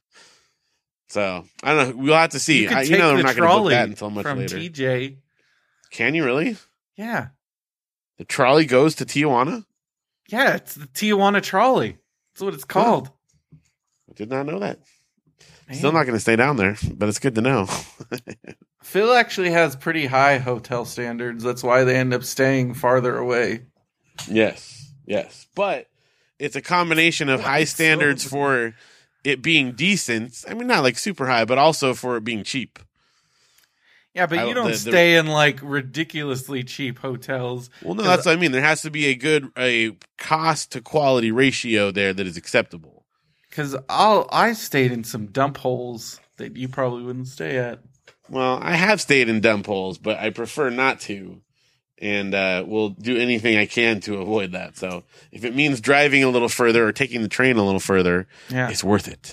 So I don't know. We'll have to see. You could I, take you know, I'm the not going to book trolley that until much from later. T J. Can you really? Yeah, The trolley goes to Tijuana? yeah. It's the Tijuana trolley. That's what it's called. I did not know that. Man. Still not going to stay down there, but it's good to know. Phil actually has pretty high hotel standards. That's why they end up staying farther away. Yes, yes. But it's a combination of Why high so standards bad? for it being decent. I mean, not like super high, but also for it being cheap. Yeah, but I- you don't the- the- stay in like ridiculously cheap hotels. Well, no, 'Cause- that's what I mean. There has to be a good a cost to quality ratio there that is acceptable. Because I'll I stayed in some dump holes that you probably wouldn't stay at. Well, I have stayed in dump holes, but I prefer not to. And uh, will do anything I can to avoid that. So if it means driving a little further or taking the train a little further, Yeah, it's worth it.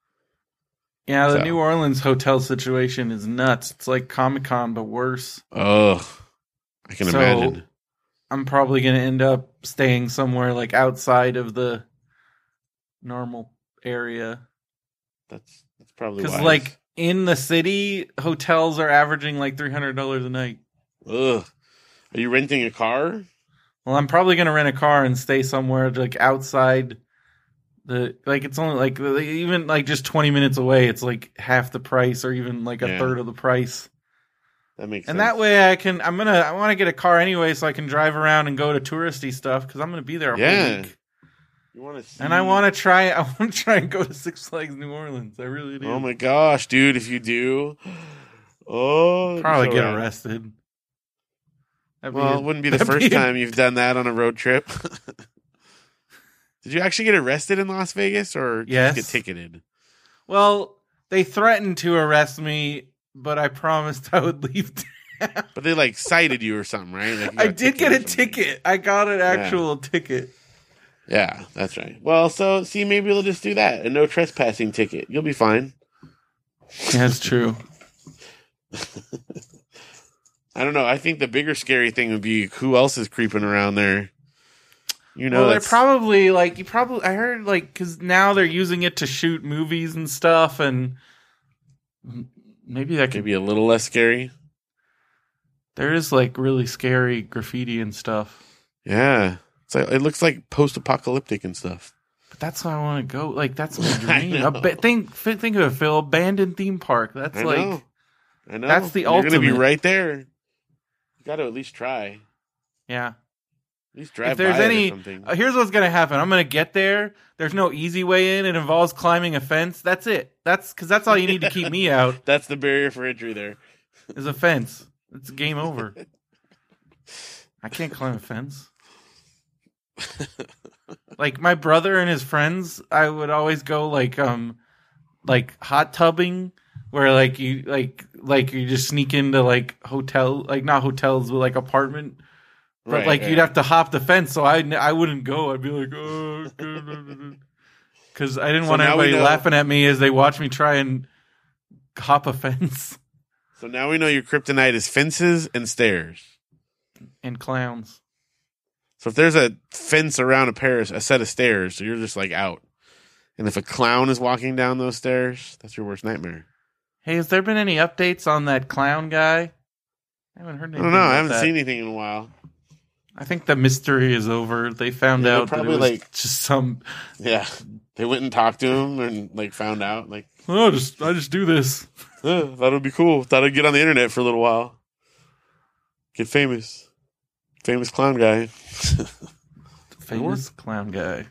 yeah. The so. New Orleans hotel situation is nuts. It's like Comic Con but worse. Oh, I can So- imagine. I'm probably gonna end up staying somewhere like outside of the normal area. That's that's probably Because wise. like in the city, hotels are averaging like three hundred dollars a night. Ugh. Are you renting a car? Well, I'm probably gonna rent a car and stay somewhere like outside the like. It's only like even like just twenty minutes away. It's like half the price, or even like a Yeah. third of the price. That makes And sense. that way, I can. I'm gonna. I want to get a car anyway, so I can drive around and go to touristy stuff because I'm gonna be there a Yeah. whole week. You want to see? And I want to try. I want to try and go to Six Flags New Orleans. I really do. Oh my gosh, dude! If you do, oh, that'd be Probably so get rad. arrested. That'd be Well, a- it wouldn't be the that'd first be a- time you've done that on a road trip. Did you actually get arrested in Las Vegas, or did Yes. you just get ticketed? Well, they threatened to arrest me, but I promised I would leave town. But they like cited you or something, right? Like, you got I did get or a something. ticket. I got an actual ticket. Yeah, that's right. Well, so see, maybe we'll just do that. A no trespassing ticket. You'll be fine. Yeah, that's true. I don't know. I think the bigger scary thing would be who else is creeping around there. You know, well, they're that's- probably like you probably. I heard like because now they're using it to shoot movies and stuff, and maybe that could maybe a little less scary. There is like really scary graffiti and stuff. Yeah, it's like, it looks like post-apocalyptic and stuff. But that's why I want to go. Like that's my I dream. know. A ba- think think of it, Phil. Abandoned theme park. That's I like know. I know. that's the You're gonna be ultimate. right there. You got to at least try. Yeah. At least drive If there's by any, it or something. uh, here's what's gonna happen. I'm gonna get there. There's no easy way in. It involves climbing a fence. That's it. That's because that's all you need to keep me out. That's the barrier for entry there. Is a fence. It's game over. I can't climb a fence. Like my brother and his friends, I would always go like um like hot tubbing where like you like like you just sneak into like hotel like not hotels but like apartment but Right, like right. you'd have to hop the fence so I I wouldn't go. I'd be like oh cuz I didn't So want now we anybody know- laughing at me as they watch me try and hop a fence So now we know your kryptonite is fences and stairs. and clowns. So if there's a fence around a pair, a set of stairs, you're just like out. And if a clown is walking down those stairs, that's your worst nightmare. Hey, has there been any updates on that clown guy? I haven't heard I anything. don't know. I about haven't that. seen anything in a while. I think the mystery is over. They found Yeah, they out that it probably, was like- just some. Yeah, they went and talked to him and like found out. Like, Oh, just I just do this. oh, thought it'd be cool. Thought I'd get on the internet for a little while, get famous, famous clown guy. Famous clown guy.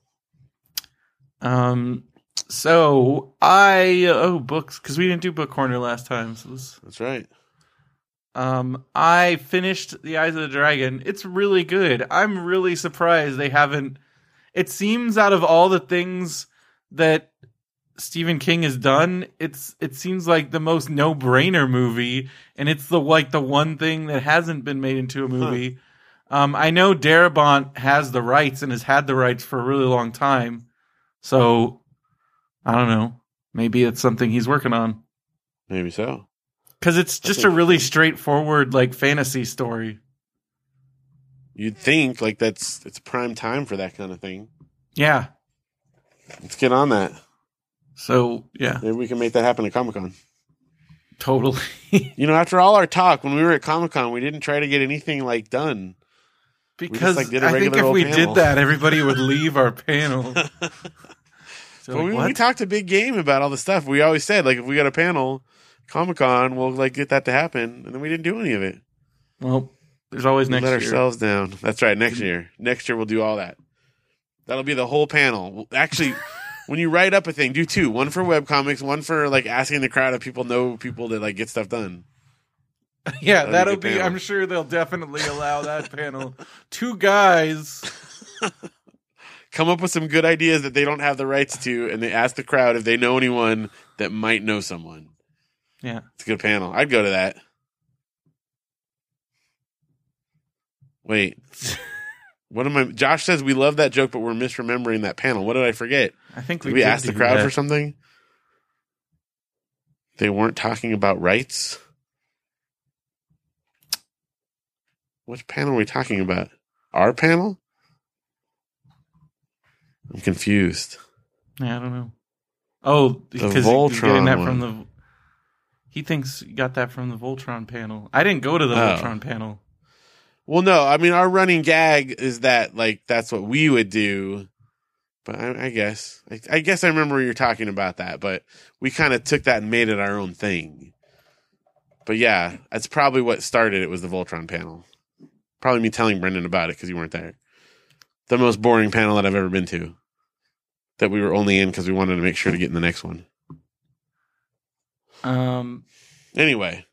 Um. So I oh books because we didn't do book corner last time. So this, That's right. um, I finished The Eyes of the Dragon. It's really good. I'm really surprised they haven't. It seems out of all the things that Stephen King has done, it's it seems like the most no-brainer movie, and it's the like the one thing that hasn't been made into a movie. Um, I know Darabont has the rights and has had the rights for a really long time, so I don't know. Maybe it's something he's working on Maybe so. because it's just a really straightforward like fantasy story. You'd think like that's it's prime time for that kind of thing. Yeah. Let's get on that. So yeah, Maybe we can make that happen at Comic Con. totally. You know, after all our talk, when we were at Comic Con, we didn't try to get anything like done. Because like, did a I think regular if old we panel. did that, everybody would leave our panel. So But like, we, what? we talked a big game about all the stuff. We always said, like, if we got a panel, Comic Con, we'll like get that to happen, and then we didn't do any of it. Well, there's always We next let year. ourselves down. That's right. Next year, next year we'll do all that. That'll be the whole panel. Actually, when you write up a thing, do two: one for webcomics, one for like asking the crowd if people know people to like get stuff done. Yeah, That'd be a that'll good be. panel. I'm sure they'll definitely allow that panel. Two guys. Come up with some good ideas that they don't have the rights to, and they ask the crowd if they know anyone that might know someone. Yeah. It's a good panel. I'd go to that. Wait. What am I? Josh says we love that joke, but we're misremembering that panel. What did I forget? I think Did we, we did ask the do crowd that. for something? They weren't talking about rights? Which panel are we talking about? Our panel? I'm confused. Yeah, I don't know. Oh, because he's Voltron getting that one. from the. He thinks he got that from the Voltron panel. I didn't go to the Oh. Voltron panel. Well, no, I mean, our running gag is that, like, that's what we would do. But I, I guess, I, I guess I remember you're talking about that, but we kind of took that and made it our own thing. But yeah, that's probably what started it was the Voltron panel. Probably me telling Brendan about it because you weren't there. The most boring panel that I've ever been to. That we were only in because we wanted to make sure to get in the next one. Um, Anyway,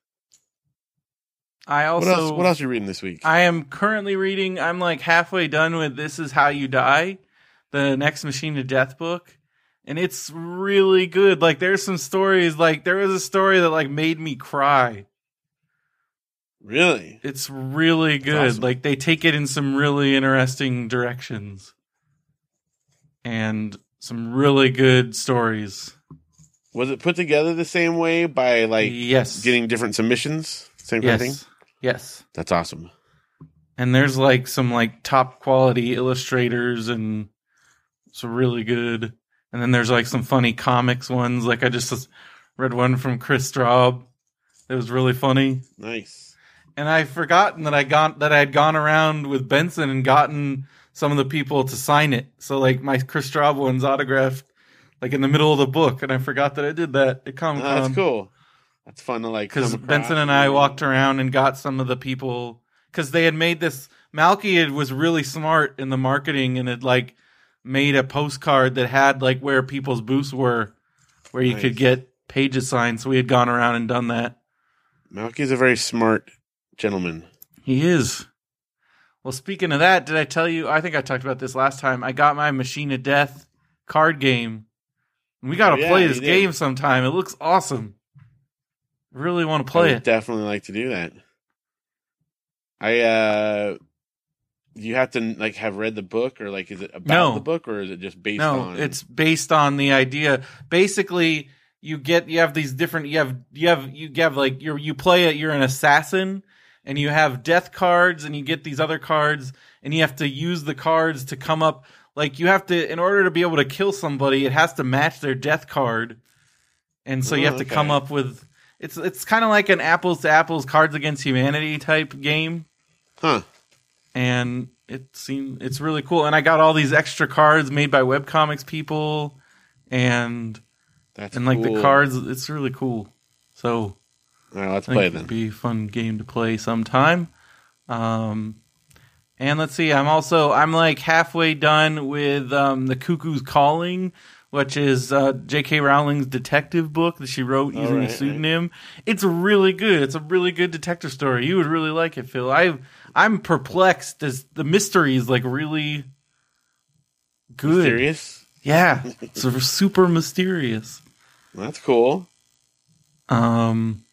I also. what else? What else are you reading this week? I am currently reading. I'm like halfway done with "This Is How You Die," the Next Machine to Death book, and it's really good. Like, there's some stories. Like, there was a story that like made me cry. Really? It's really good. awesome. Like, they take it in some really interesting directions, and some really good stories. Was it put together the same way by like yes, getting different submissions? Same kind yes, of thing? yes. That's awesome. And there's like some like top quality illustrators and it's really good. And then there's like some funny comics ones. Like I just read one from Chris Straub. It was really funny. Nice. And I've forgotten that I got that I had gone around with Benson and gotten some of the people to sign it. So like my Chris Straub one's autographed like in the middle of the book, and I forgot that I did that at Comic Con. Oh, that's cool. That's fun to like. Because Benson and I walked around and got some of the people because they had made this. Malky had, was really smart in the marketing and had like made a postcard that had like where people's booths were, where you Nice. could get pages signed. So we had gone around and done that. Malky's a very smart gentleman. He is. Well, speaking of that, did I tell you? I think I talked about this last time. I got my Machine of Death card game. And we got to Oh, yeah, play you this did. game sometime. It looks awesome. I really want to I play would it. definitely like to do that. I uh you have to like have read the book, or like is it about No. the book, or is it just based No, on it's based on the idea. Basically, you get you have these different. You have you have you have like you you play it. You're an assassin, and you have death cards, and you get these other cards, and you have to use the cards to come up. Like you have to, in order to be able to kill somebody, it has to match their death card, and so you Oh, have to okay. come up with. It's it's kind of like an apples to apples, Cards Against Humanity type game. Huh. And it seemed it's really cool. And I got all these extra cards made by webcomics people, and That's and like cool. the cards. It's really cool. So All right, let's I think play it'd then. be a fun game to play sometime. Um, and let's see. I'm also I'm like halfway done with um, the Cuckoo's Calling, which is uh, J K. Rowling's detective book that she wrote using right, a right. pseudonym. It's really good. It's a really good detective story. You would really like it, Phil. I I'm perplexed as the mystery is like really good. Serious? Yeah, it's super mysterious. That's cool. Um,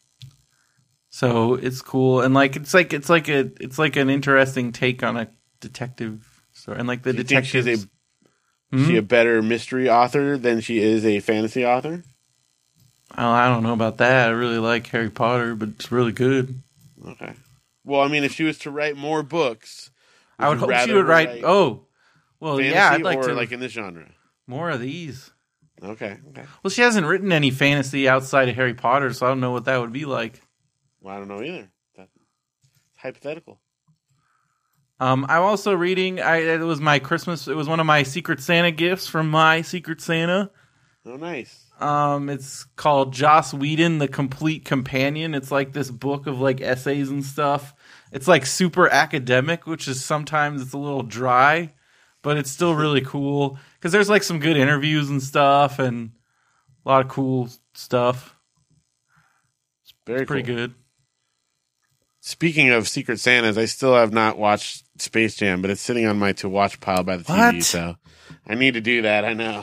so it's cool, and like it's like it's like a it's like an interesting take on a detective story, and like the Do you think detective. she's a is she a better mystery author than she is a fantasy author? Oh, I don't know about that. I really like Harry Potter, but it's really good. Okay. Well, I mean, if she was to write more books, I would you hope she rather would her write. Oh, well, fantasy yeah, I'd like or to like in this genre. more of these. Okay. Okay. Well, she hasn't written any fantasy outside of Harry Potter, so I don't know what that would be like. Well, I don't know either. That's hypothetical. Um, I'm also reading. I it was my Christmas. It was one of my Secret Santa gifts from my Secret Santa. Oh, nice. Um, it's called Joss Whedon, The Complete Companion. It's like this book of like essays and stuff. It's like super academic, which is sometimes it's a little dry, but it's still really cool because there's like some good interviews and stuff and a lot of cool stuff. Very Pretty cool. good. Speaking of Secret Santas, I still have not watched Space Jam, but it's sitting on my to watch pile by the T V, What? so I need to do that. I know.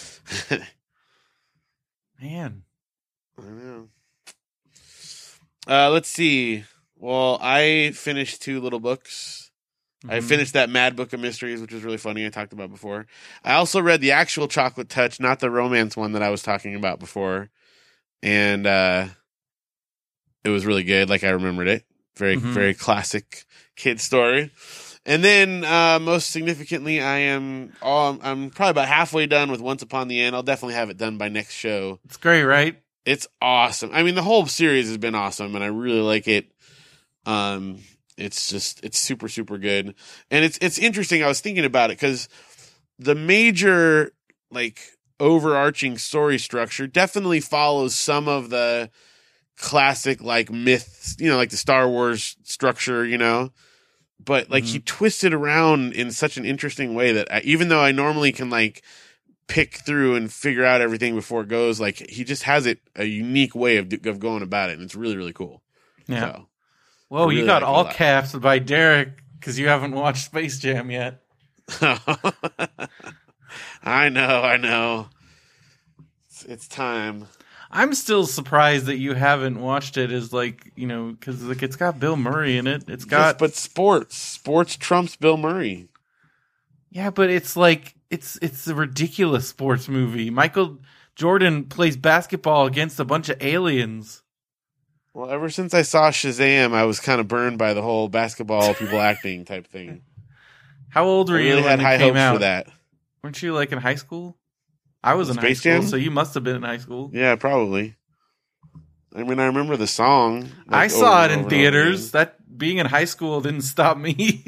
Man. I know. Uh, let's see. Well, I finished two little books. I Mhm. finished that Mad Book of Mysteries, which was really funny. I talked about before. I also read the actual Chocolate Touch, not the romance one that I was talking about before, and uh, it was really good. Like I remembered it. Very, Mhm. very classic kid story. And then, uh, most significantly, I am all, I'm probably about halfway done with Once Upon the End. I'll definitely have it done by next show. It's great, right? It's awesome. I mean, the whole series has been awesome, and I really like it. Um, it's just it's super super good, and it's it's interesting. I was thinking about it because the major like overarching story structure definitely follows some of the classic like myths, you know, like the Star Wars structure, you know. But like he twisted around in such an interesting way that I, even though I normally can like pick through and figure out everything before it goes, like he just has it a unique way of of going about it, and it's really really cool. Yeah. So, Whoa, I really you got like it a all lot. caps by Derek because you haven't watched Space Jam yet. I know, I know. It's, it's time. I'm still surprised that you haven't watched it. As like you know, because like it's got Bill Murray in it. It's Yes, got but sports, sports trumps Bill Murray. yeah, but it's like it's it's a ridiculous sports movie. Michael, Jordan plays basketball against a bunch of aliens. Well, ever since I saw Shazam, I was kind of burned by the whole basketball people acting type thing. How old were I you really when had it high came hopes out? for that. Weren't you like in high school? I was in high Space school, Jam? so you must have been in high school. Yeah, probably. I mean, I remember the song. like, I saw over it and in over and over theaters. again. That being in high school didn't stop me.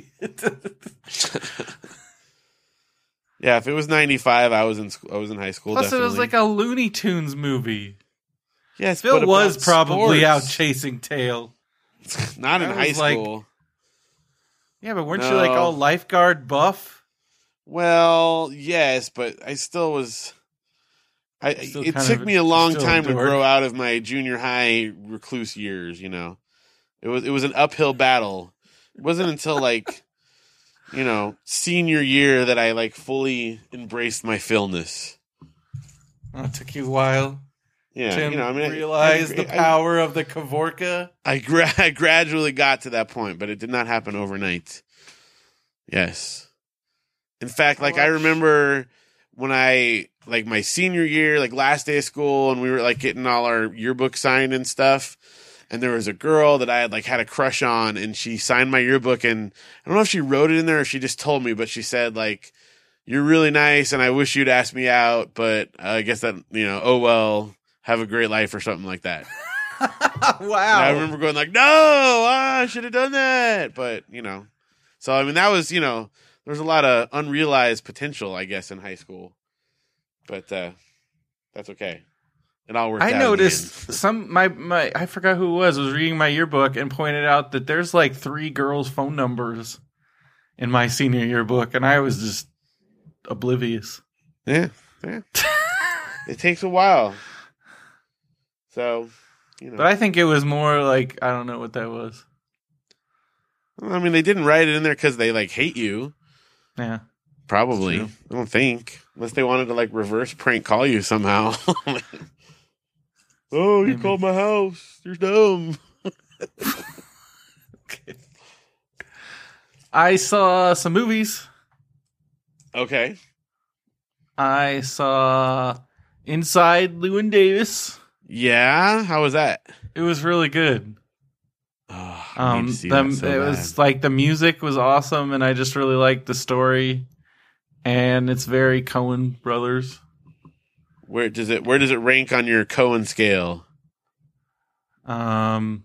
Yeah, if it was ninety-five, I was in sc- I was in high school. Plus, definitely. it was like a Looney Tunes movie. yes, Phil but was about probably out sports. chasing tail. Not in That high was like- school. Yeah, but weren't you No. like all lifeguard buff? Well, yes, but I still was. I Still it kind took of- me a long still a time to dork. grow out of my junior high recluse years. You know, it was it was an uphill battle. It wasn't until like, you know, senior year that I like fully embraced my Philness. Oh, it took you a while Yeah, to you know, I mean, I- realize I, the I- power of the Kavorka. I, gra- I gradually got to that point, but it did not happen overnight. Yes. In fact, like I watched- remember when I like my senior year, like last day of school, and we were like getting all our yearbook signed and stuff. And there was a girl that I had like had a crush on, and she signed my yearbook. And I don't know if she wrote it in there or if she just told me, but she said like, "You're really nice, and I wish you'd ask me out, but I guess that you know, oh well, have a great life" or something like that. Wow. And I remember going like, "No, ah, I should have done that," but you know, so I mean that was you know, there was a lot of unrealized potential, I guess, in high school, but uh, that's okay. It all worked out. I in the noticed end. some my my I forgot who it was was reading my yearbook and pointed out that there's like three girls' phone numbers in my senior yearbook, and I was just oblivious. Yeah, yeah. It takes a while. So, you know. But I think it was more like I don't know what that was. I mean, they didn't write it in there because they like hate you. Yeah. Probably. True. I don't think. Unless they wanted to like reverse prank call you somehow. Oh, you Maybe. called my house. You're dumb. Okay. I saw some movies. Okay. I saw Inside Llewyn Davis. Yeah. How was that? It was really good. Oh, I need Um, to see the, that so it bad. was like the music was awesome, and I just really liked the story. And it's very Coen Brothers. Where does it? Where does it rank on your Cohen scale? Um,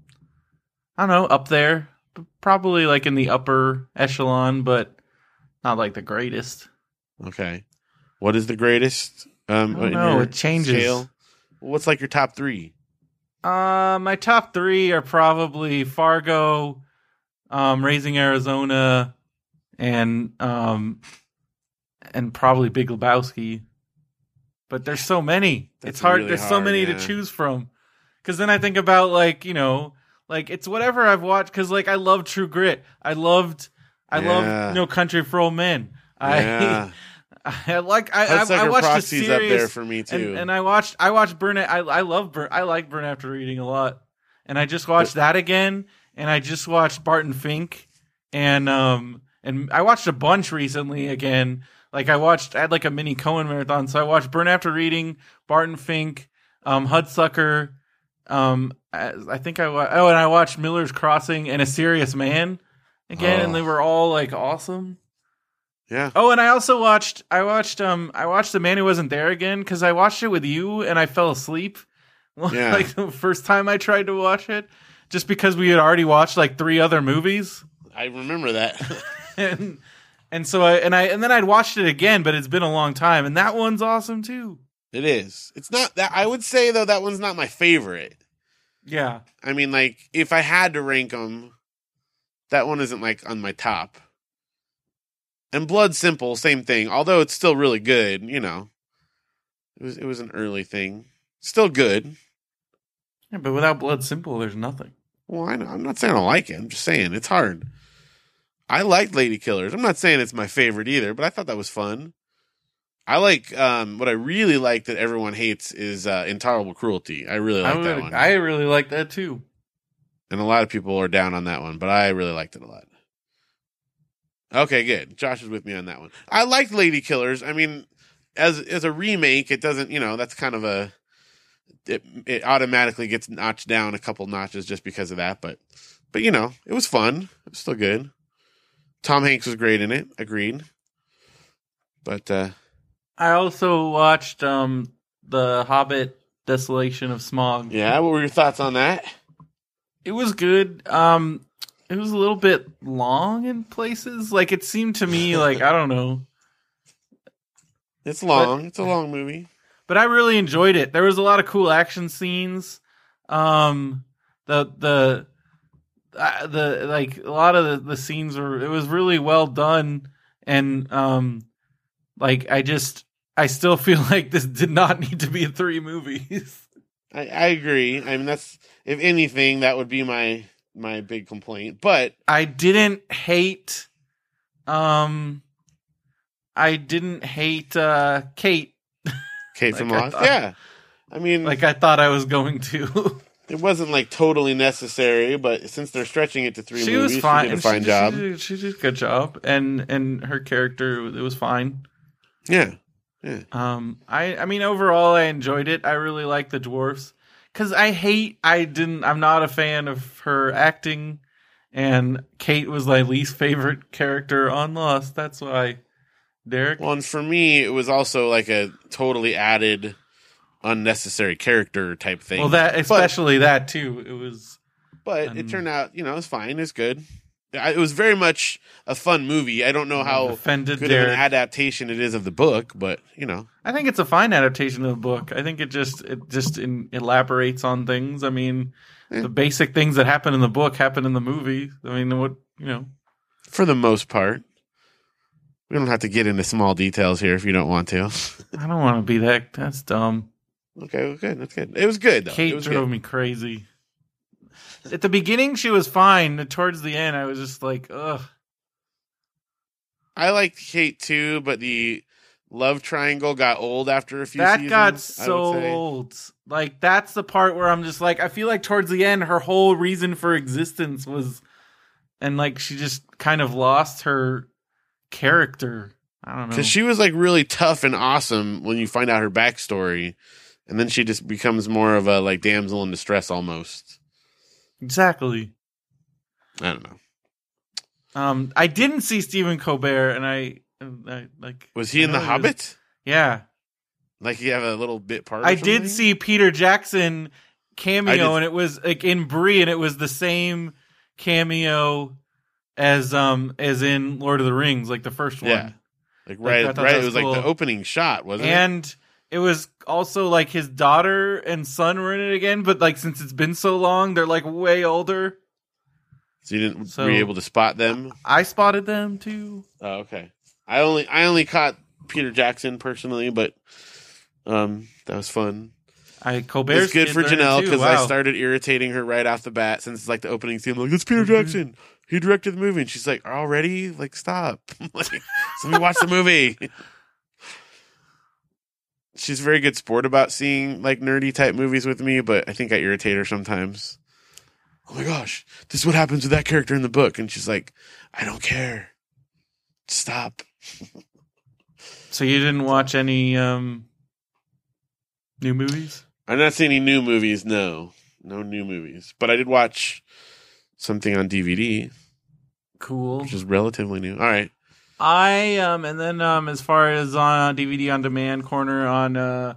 I don't know, up there, probably like in the upper echelon, but not like the greatest. Okay. What is the greatest? Um, I don't in know, your it changes. scale? What's like your top three? Uh, my top three are probably Fargo, um, Raising Arizona, and um, and probably Big Lebowski. But there's so many. That's it's hard. really there's so hard, many yeah. to choose from. Because then I think about like you know, like it's whatever I've watched. Because like I love True Grit. I loved. I Yeah. loved No Country for Old Men. Yeah. I I like I I, I Hudsucker watched a Proxy's series up there for me too. and, and I watched I watched Burn. I I love Burn. I like Burn After Reading a lot, and I just watched that again. And I just watched Barton Fink, and um and I watched a bunch recently again. Like I watched I had like a mini Cohen marathon, so I watched Burn After Reading, Barton Fink, um Hudsucker. Um, I, I think I wa- oh, and I watched Miller's Crossing and A Serious Man again, Oh. and they were all like awesome. yeah. Oh, and I also watched I watched um I watched The Man Who Wasn't There again because I watched it with you and I fell asleep. Yeah. Like the first time I tried to watch it, just because we had already watched like three other movies, I remember that. and and so I and I and then I'd watched it again, but it's been a long time, and that one's awesome too. It is. It's not that. I would say though that one's not my favorite. Yeah, I mean, like if I had to rank them, that one isn't like on my top. And Blood Simple, same thing. Although it's still really good, you know. It was it was an early thing. Still good. yeah, but without Blood Simple, there's nothing. Well, I know, I'm not saying I like it. I'm just saying it's hard. I liked Lady Killers. I'm not saying it's my favorite either, but I thought that was fun. I like um, what I really like that everyone hates is uh, Intolerable Cruelty. I really like I, that would- one, I really like that too. and a lot of people are down on that one, but I really liked it a lot. Okay, good. Josh is with me on that one. I liked Lady Killers. I mean, as as a remake, it doesn't. You know, that's kind of a it. It automatically gets notched down a couple notches just because of that. But but you know, it was fun. It was still good. Tom Hanks was great in it. Agreed. But uh, I also watched um the Hobbit: Desolation of Smaug. yeah, what were your thoughts on that? It was good. Um, it was a little bit long in places. Like it seemed to me like I don't know. It's long. But, it's a long movie. But I really enjoyed it. There was a lot of cool action scenes. Um, the the uh, the like a lot of the, the scenes were. It was really well done, and um, like I just I still feel like this did not need to be three movies. I, I agree. I mean, that's if anything, that would be my my big complaint. But I didn't hate. Um, I didn't hate uh, Kate. Kate Like from I Lost, thought- yeah. I mean, Like I thought I was going to. it wasn't like totally necessary, but since they're stretching it to three she movies, was fine. she did a She fine did- job. She did, she did a good job, and and her character it was fine. Yeah, yeah. Um, I I mean overall I enjoyed it. I really like the dwarfs because I hate I didn't I'm not a fan of her acting, and Kate was my least favorite character on Lost. That's why, Derek. Well, and for me, it was also like a totally added, unnecessary character type thing. Well, that But- especially that too. It was. but um, it turned out, you know, it's fine. It's good. I- It was very much a fun movie. I don't know how offended good of an Derek. adaptation it is of the book, but you know, I think it's a fine adaptation of the book. I think it just it just in, elaborates on things. I mean, Yeah. the basic things that happen in the book happen in the movie. I mean, what you know. for the most part. We don't have to get into small details here if you don't want to. I don't want to be that. That's dumb. Okay, well, good. That's good. It was good, though. Kate it was drove good. me crazy. At the beginning, she was fine. Towards the end, I was just like, ugh. I liked Kate too, but the love triangle got old after a few That seasons. got I so would say. old. Like, that's the part where I'm just like, I feel like towards the end, her whole reason for existence was, and like, she just kind of lost her character. I don't know. Because she was like really tough and awesome when you find out her backstory, and then she just becomes more of a like damsel in distress almost. Exactly. I don't know. Um, I didn't see Stephen Colbert, and I, I like. Was he I in The know was- Hobbit? Yeah, Like he have a little bit part. or I did something? see Peter Jackson I cameo, did- and it was like in Bree, and it was the same cameo as um as in Lord of the Rings, like the first one. Yeah. Like Like, right, I thought right. that It was was like the cool. opening shot, wasn't it? And it was also like his daughter and son were in it again, but like since it's been so long, they're like way older. So you didn't So- were you able to spot them? I spotted them too. Oh, okay. I only I only caught Peter Jackson personally, but um, that was fun. I Colbert's It's good kids for are in it Janelle too. because I Wow. started irritating her right off the bat since it's like the opening scene. I'm like, it's Peter Mhm. Jackson. He directed the movie, and she's like, already? Like, stop. like, so let me watch the movie. She's a very good sport about seeing like nerdy type movies with me, but I think I irritate her sometimes. Oh my gosh, this is what happens with that character in the book, and she's like, I don't care. Stop. So you didn't watch any um new movies? I'm not seeing any new movies. No, no new movies. But I did watch something on D V D, Cool. which is relatively new. All right. I um and then um as far as on D V D on demand corner on uh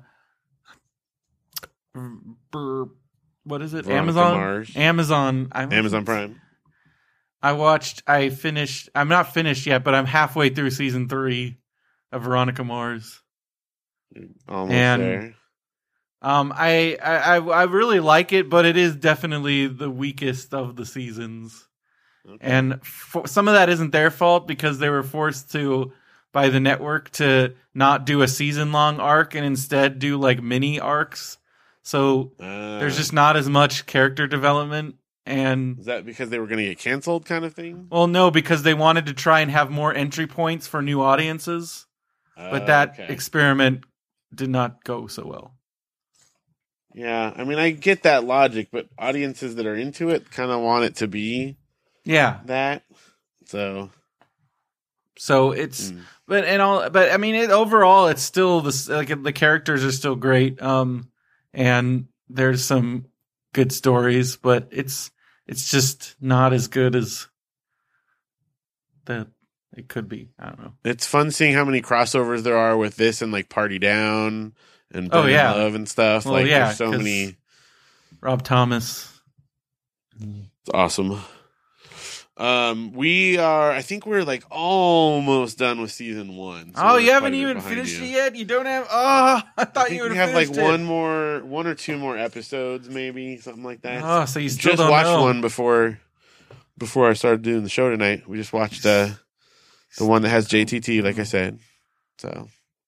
br- what is it? Veronica Amazon Mars. Amazon I Amazon Prime. I watched I finished I'm not finished yet, but I'm halfway through season three of Veronica Mars. Almost And- there. Um I, I I I really like it, but it is definitely the weakest of the seasons. Okay. And for, some of that isn't their fault because they were forced to by the network to not do a season long arc and instead do like mini arcs. So Uh, there's just not as much character development. And is that because they were going to get canceled, kind of thing? well, no, because they wanted to try and have more entry points for new audiences, but Uh, that okay. experiment did not go so well. Yeah, I mean, I get that logic, but audiences that are into it kind of want it to be Yeah, that. So, So it's, Mm. but and all, but I mean, it, overall, it's still this. Like the characters are still great, um, and there's some good stories, but it's it's just not as good as the it could be. I don't know. It's fun seeing how many crossovers there are with this and like Party Down and Oh, Burning yeah. Love and stuff. Well, like yeah, there's so 'cause- many. Rob Thomas. It's awesome. Um, we are. I think we're like almost done with season one. so Oh, we're you quite haven't a bit even behind finished you. it yet. You don't have. Oh, I I thought think you would we have have like finished it. one more, one or two more episodes, maybe something like that. Oh, so you still Just don't watched know. one before before I started doing the show tonight. We just watched uh, the one that has J T T, like I said. So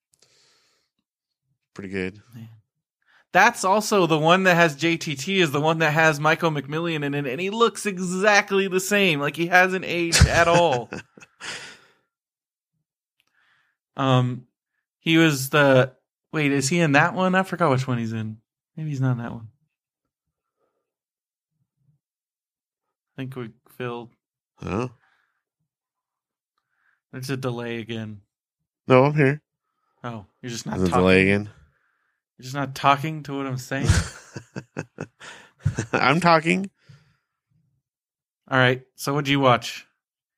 pretty good. That's also the one that has J T T is the one that has Michael McMillian in it, and he looks exactly the same. Like he hasn't aged at all. Um, he was the wait. Is he in that one? I forgot which one he's in. Maybe he's not in that one. I think we filled. Huh? There's a delay again. No, I'm here. Oh, you're just not There's a talking. delay again. You're just not talking to what I'm saying. I'm talking. All right. So what'd you watch?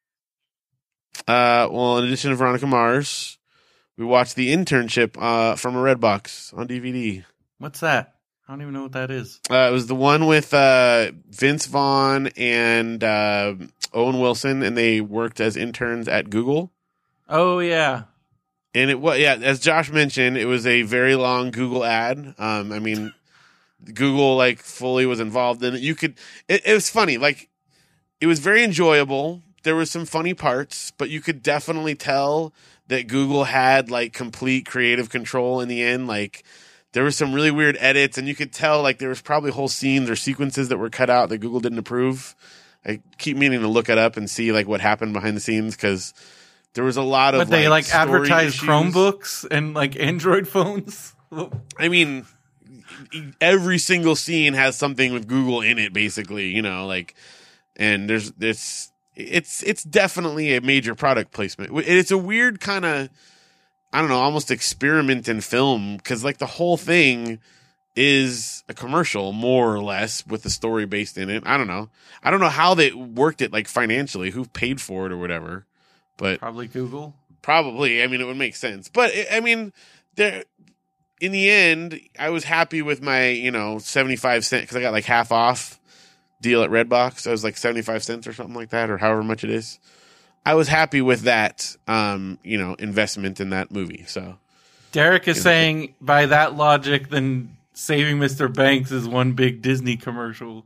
Uh, well, in addition to Veronica Mars, we watched The Internship uh, from a Redbox on D V D. What's that? I don't even know what that is. Uh, it was the one with uh, Vince Vaughn and uh, Owen Wilson, and they worked as interns at Google. Oh yeah. And it was, yeah, as Josh mentioned, it was a very long Google ad. Um, I mean, Google like fully was involved in it. You could, it, it was funny. Like, it was very enjoyable. There was some funny parts, but you could definitely tell that Google had like complete creative control in the end. Like, there were some really weird edits, and you could tell like there was probably whole scenes or sequences that were cut out that Google didn't approve. I keep meaning to look it up and see like what happened behind the scenes because there was a lot of But they like, like story advertise issues. Chromebooks and like Android phones. I mean, every single scene has something with Google in it, basically. You know, like, and there's this. It's it's definitely a major product placement. It's a weird kind of, I don't know, almost experiment in film because like the whole thing is a commercial more or less with the story based in it. I don't know. I don't know how they worked it like financially, who paid for it or whatever. But Probably Google. probably, I mean, it would make sense. But I mean, there. In the end, I was happy with my, you know, seventy-five cent because I got like half off deal at Redbox. I was like seventy-five cents or something like that, or however much it is. I was happy with that, um, you know, investment in that movie. So Derek is You know, saying by that logic, then Saving Mister Banks is one big Disney commercial.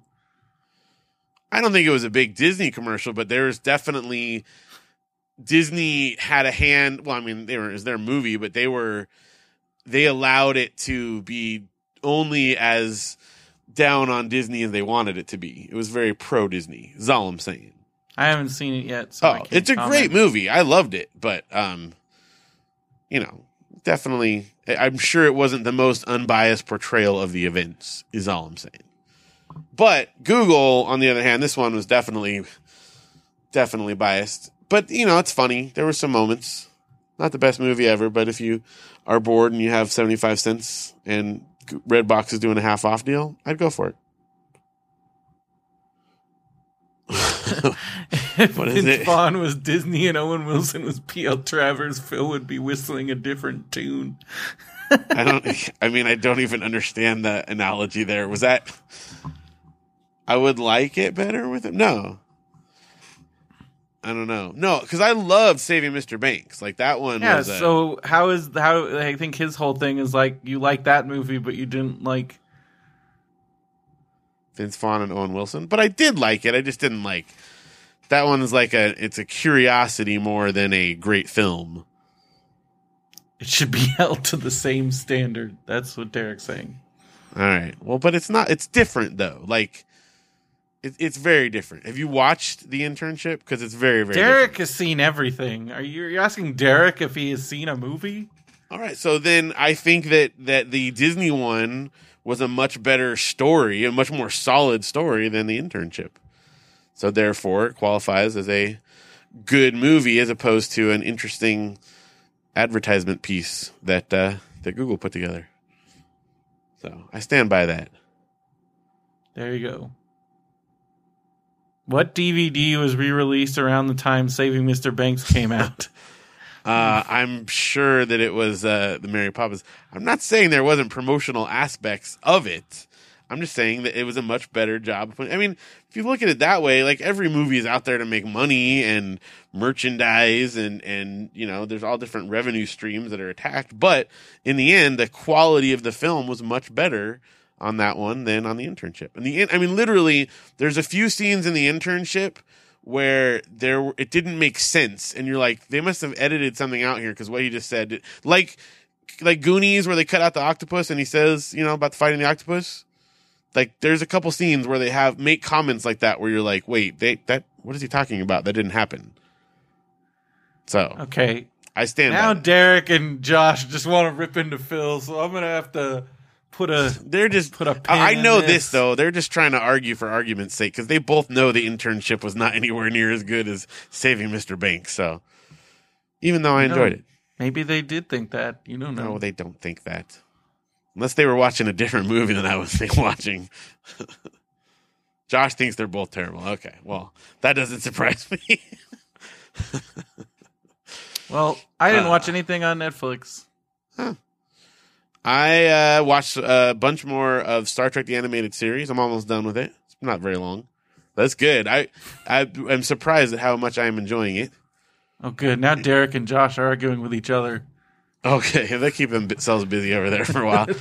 I don't think it was a big Disney commercial, but there was definitely Disney had a hand. Well, I mean, they were, it was their movie, but they were. They allowed it to be only as down on Disney as they wanted it to be. It was very pro Disney. Is all I'm saying. I haven't seen it yet. So I Oh, can't it's a comment. great movie. I loved it, but um, you know, definitely, I'm sure it wasn't the most unbiased portrayal of the events. Is all I'm saying. But Google, on the other hand, this one was definitely, definitely biased. But you know, it's funny. There were some moments. Not the best movie ever, but if you are bored and you have seventy-five cents and Redbox is doing a half off deal, I'd go for it. If What is Vince it? Vaughn was Disney and Owen Wilson was P L Travers, Phil would be whistling a different tune. I don't, I mean, I don't even understand the analogy there. Was that, I would like it better with him? No. I don't know. No, because I loved Saving Mister Banks. Like that one Yeah, was a, so how is how I think his whole thing is like you like that movie, but you didn't like. Vince Vaughn and Owen Wilson, but I did like it. I just didn't like that one. Is like a, it's a curiosity more than a great film. It should be held to the same standard. That's what Derek's saying. All right. Well, but it's not. It's different though. Like it, it's very different. Have you watched The Internship? Because it's very, very. Derek different. has seen everything. Are you you're asking Derek if he has seen a movie? All right. So then I think that that the Disney one was a much better story, a much more solid story than The Internship. So therefore, it qualifies as a good movie as opposed to an interesting advertisement piece that uh, that Google put together. So I stand by that. There you go. What D V D was re-released around the time Saving Mister Banks came out? Uh, I'm sure that it was uh, the Mary Poppins. I'm not saying there wasn't promotional aspects of it. I'm just saying that it was a much better job. I mean, if you look at it that way, like every movie is out there to make money and merchandise and, and, you know, there's all different revenue streams that are attacked. But in the end, the quality of the film was much better on that one than on the internship. And the, I mean, literally there's a few scenes in the internship where there, it didn't make sense. And you're like, they must have edited something out here. Cause what he just said, like, like Goonies where they cut out the octopus and he says, you know, about fighting the octopus. Like, there's a couple scenes where they have make comments like that where you're like, wait, they that what is he talking about? That didn't happen. So okay, I stand now. by Derek and Josh just want to rip into Phil, so I'm gonna have to put a. They're just put a. Pin I in know this. this though. They're just trying to argue for argument's sake because they both know the internship was not anywhere near as good as Saving Mister Banks. So even though I You know, enjoyed it, maybe they did think that. You don't know. no, they don't think that. Unless they were watching a different movie than I was watching. Josh thinks they're both terrible. Okay, well, that doesn't surprise me. Well, I didn't Uh, watch anything on Netflix. Huh. I uh, watched a bunch more of Star Trek the Animated Series. I'm almost done with it. It's not very long. That's good. I, I am surprised at how much I am enjoying it. Oh, good. Now Derek and Josh are arguing with each other. Okay, they keep themselves busy over there for a while.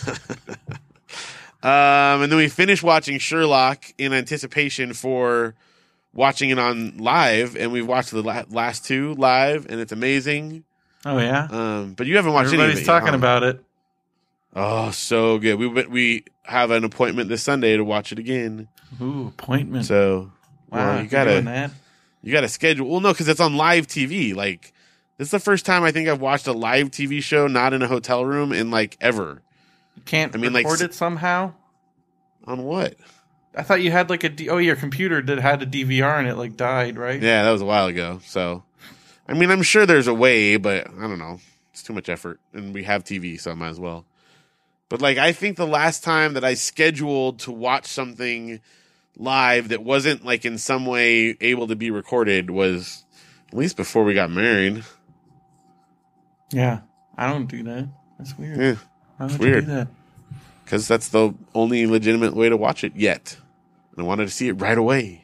um, and then we finished watching Sherlock in anticipation for watching it on live, and we've watched the la- last two live, and it's amazing. Oh yeah. Um, but you haven't watched Everybody's any of it yet, talking huh? about it. Oh, so good. We went- we have an appointment this Sunday to watch it again. Ooh, appointment. So wow, well, you you're gotta doing that. you gotta schedule. Well, no, because it's on live T V. Like this is the first time I think I've watched a live T V show not in a hotel room in like ever. You can't I mean, like, record it somehow. On what? I thought you had like a D- oh your computer that had a D V R and it like died, right? Yeah, that was a while ago. So, I mean, I'm sure there's a way, but I don't know. It's too much effort, and we have T V, so I might as well. But like, I think the last time that I scheduled to watch something live that wasn't like in some way able to be recorded was at least before we got married. Yeah, I don't do that. That's weird. Yeah, Why would it's you weird. do that? Because that's the only legitimate way to watch it yet. And I wanted to see it right away.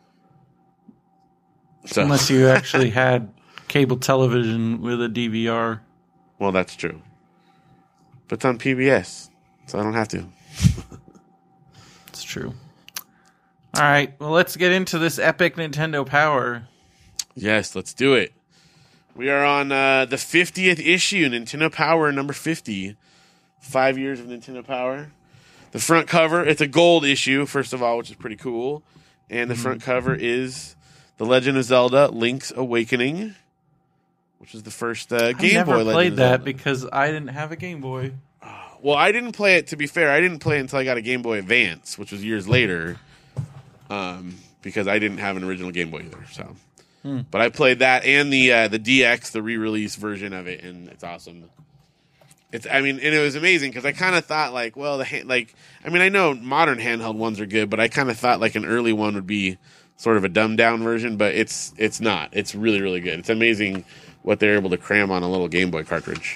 So, Unless you actually had cable television with a D V R. well, that's true. But it's on P B S, so I don't have to. It's true. All right, well, let's get into this epic Nintendo Power. Yes, let's do it. We are on uh, the fiftieth issue, Nintendo Power number fifty. Five years of Nintendo Power. The front cover, it's a gold issue, first of all, which is pretty cool. And the front cover is The Legend of Zelda Link's Awakening, which is the first uh, Game I never Boy Legend played of that Zelda. because I didn't have a Game Boy. Well, I didn't play it, to be fair. I didn't play it until I got a Game Boy Advance, which was years later, um, because I didn't have an original Game Boy either. So, Hmm. But I played that and the uh, the D X, the re-release version of it, and it's awesome. It's, I mean, and it was amazing because I kind of thought like, well, the hand, like, I mean, I know modern handheld ones are good, but I kind of thought like an early one would be sort of a dumbed down version, but it's it's not. It's really really good. It's amazing what they're able to cram on a little Game Boy cartridge.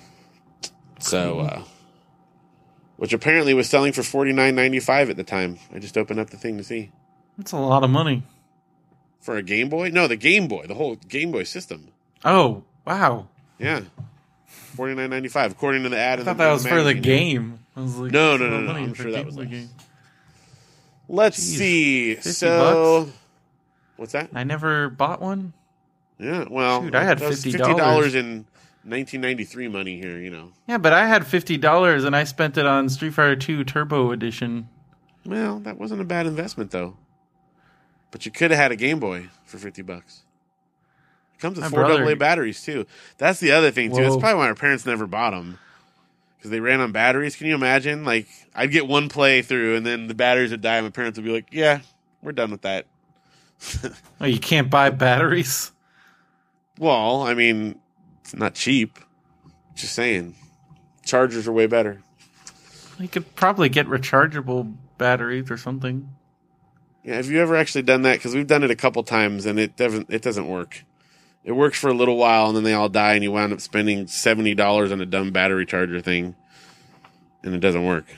So, uh, which apparently was selling for forty-nine ninety-five at the time. I just opened up the thing to see. That's a lot of money. For a Game Boy? No, the Game Boy, the whole Game Boy system. Oh, wow. Yeah. forty-nine ninety-five according to the ad. I in thought the, that in was the for the magazine. game. I was like, No, that's no, a lot no, of no, money I'm for sure a that Game was Boy less. game. Let's Jeez, see. fifty So, bucks? what's that? I never bought one. Yeah, well, Shoot, I had that was fifty fifty dollars dollars in nineteen ninety-three money here, you know. Yeah, but I had fifty dollars and I spent it on Street Fighter two Turbo Edition. Well, that wasn't a bad investment, though. But you could have had a Game Boy for fifty bucks. It comes with My four brother- double A batteries, too. That's the other thing, too. That's Whoa. probably why our parents never bought them. Because they ran on batteries. Can you imagine? Like, I'd get one play through, and then the batteries would die, and my parents would be like, yeah, we're done with that. Oh, you can't buy batteries? Well, I mean, it's not cheap. Just saying. Chargers are way better. You could probably get rechargeable batteries or something. Yeah, have you ever actually done that? Because we've done it a couple times, and it doesn't it doesn't work. It works for a little while, and then they all die, and you wound up spending seventy dollars on a dumb battery charger thing, and it doesn't work.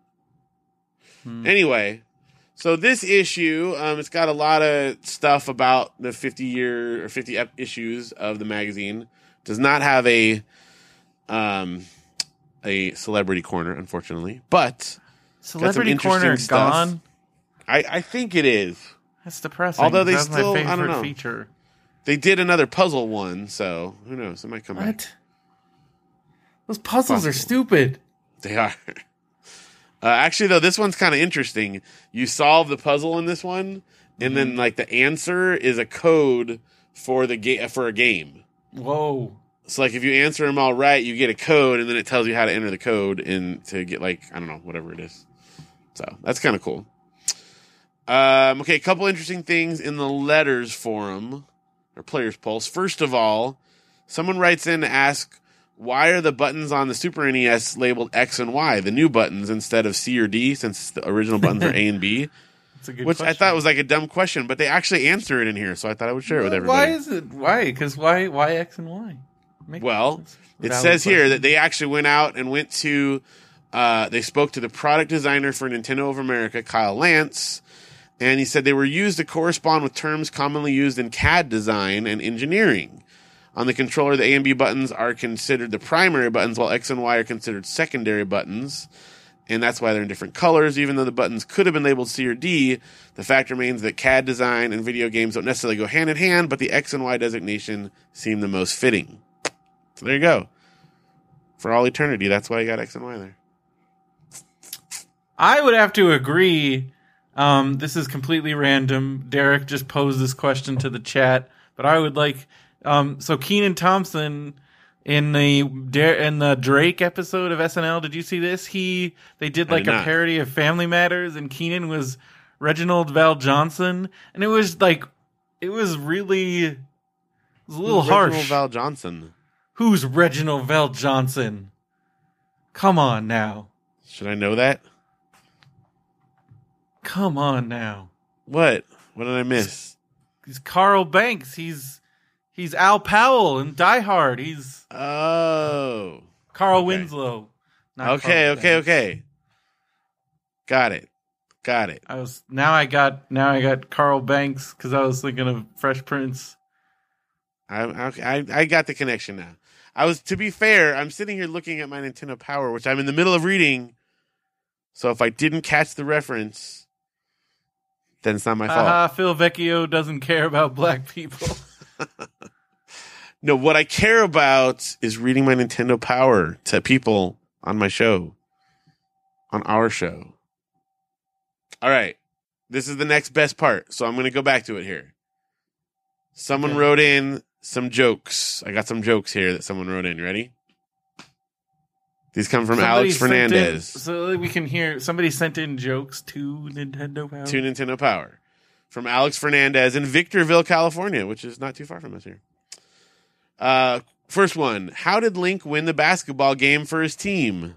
Hmm. Anyway, so this issue, um, it's got a lot of stuff about the fifty-year or fifty ep- issues of the magazine. Does not have a um, a celebrity corner, unfortunately, but celebrity corner gone. I, I think it is. That's depressing. Although they That's still, my favorite I don't know. feature. They did another puzzle one, so who knows? It might come what? back. Those puzzles Possible. are stupid. They are. Uh, actually, though, this one's kind of interesting. You solve the puzzle in this one, and mm-hmm. then like the answer is a code for the ga- for a game. Whoa! So like if you answer them all right, you get a code, and then it tells you how to enter the code and to get like I don't know whatever it is. So that's kind of cool. Um, okay, a couple interesting things in the letters forum or Players Pulse. First of all, someone writes in to ask, why are the buttons on the Super N E S labeled X and Y, the new buttons, instead of C or D, since the original buttons are A and B? That's a good Which question. I thought was like a dumb question, but they actually answer it in here, so I thought I would share it with everybody. Why is it? Why? Because why? Why X and Y? Make well, it says here question. that they actually went out and went to, uh, they spoke to the product designer for Nintendo of America, Kyle Lance, and he said they were used to correspond with terms commonly used in C A D design and engineering. On the controller, the A and B buttons are considered the primary buttons, while X and Y are considered secondary buttons. And that's why they're in different colors. Even though the buttons could have been labeled C or D, the fact remains that C A D design and video games don't necessarily go hand in hand, but the X and Y designation seem the most fitting. So there you go. For all eternity, that's why you got X and Y there. I would have to agree. Um, this is completely random. Derek just posed this question to the chat, but I would like... Um, so Kenan Thompson in the in the Drake episode of S N L, did you see this? He they did like did a not. parody of Family Matters, and Kenan was Reginald Val Johnson, and it was like it was really it was a little Who's harsh. Reginald Val Johnson. Who's Reginald Val Johnson? Come on now. Should I know that? Come on now. What? What did I miss? He's Carl Banks. He's He's Al Powell in Die Hard. He's oh Carl okay. Winslow. Okay, Carl okay, Banks. okay. Got it, got it. I was now I got now I got Carl Banks because I was thinking of Fresh Prince. I, I I got the connection now. I was to be fair. I'm sitting here looking at my Nintendo Power, which I'm in the middle of reading. So if I didn't catch the reference, then it's not my fault. Ah, Phil Vecchio doesn't care about black people. No, what I care about is reading my Nintendo Power to people on my show, on our show. All right. This is the next best part, so I'm going to go back to it here. Someone okay. wrote in some jokes. I got some jokes here that someone wrote in. Ready? These come from somebody Alex Fernandez. In, so we can hear, somebody sent in jokes to Nintendo Power. To Nintendo Power. From Alex Fernandez in Victorville, California, which is not too far from us here. Uh, first one. How did Link win the basketball game for his team?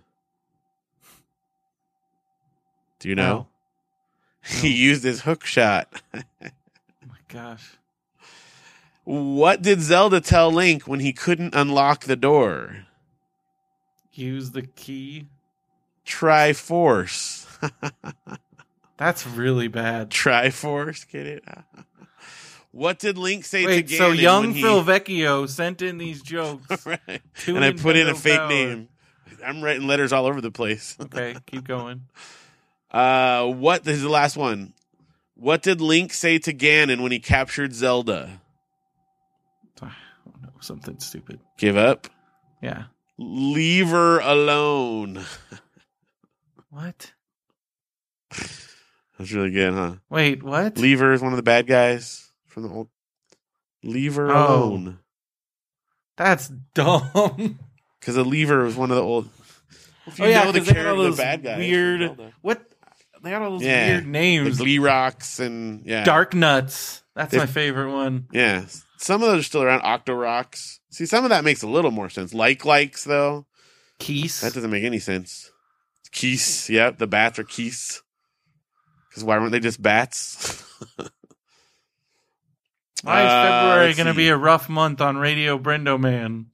Do you know? No. He no. used his hook shot. Oh my gosh. What did Zelda tell Link when he couldn't unlock the door? Use the key. Triforce. That's really bad. Triforce, get it? What did Link say Wait, to Ganon? So young when he... Phil Vecchio sent in these jokes. Right. To and I put in a Nintendo fake Power. name. I'm writing letters all over the place. Okay, keep going. Uh, what? This is the last one. What did Link say to Ganon when he captured Zelda? I don't know, something stupid. Give up? Yeah. Leave her alone. What? That's really good, huh? Wait, what? Lever is one of the bad guys from the old. Leave her Oh. alone. That's dumb. Because a lever was one of the old. If you oh yeah, know the because they had character, all the those bad guys. weird. What? They got all those Yeah. weird names. The Glee Rocks and yeah. Dark Nuts. That's If- my favorite one. Yeah. Some of those are still around. Octo Rocks. See, some of that makes a little more sense. Like likes though. Keys. That doesn't make any sense. Keys. Yeah, the bats are keys. Because why weren't they just bats? Why is Uh, February let's going to see. be a rough month on Radio Brendo Man?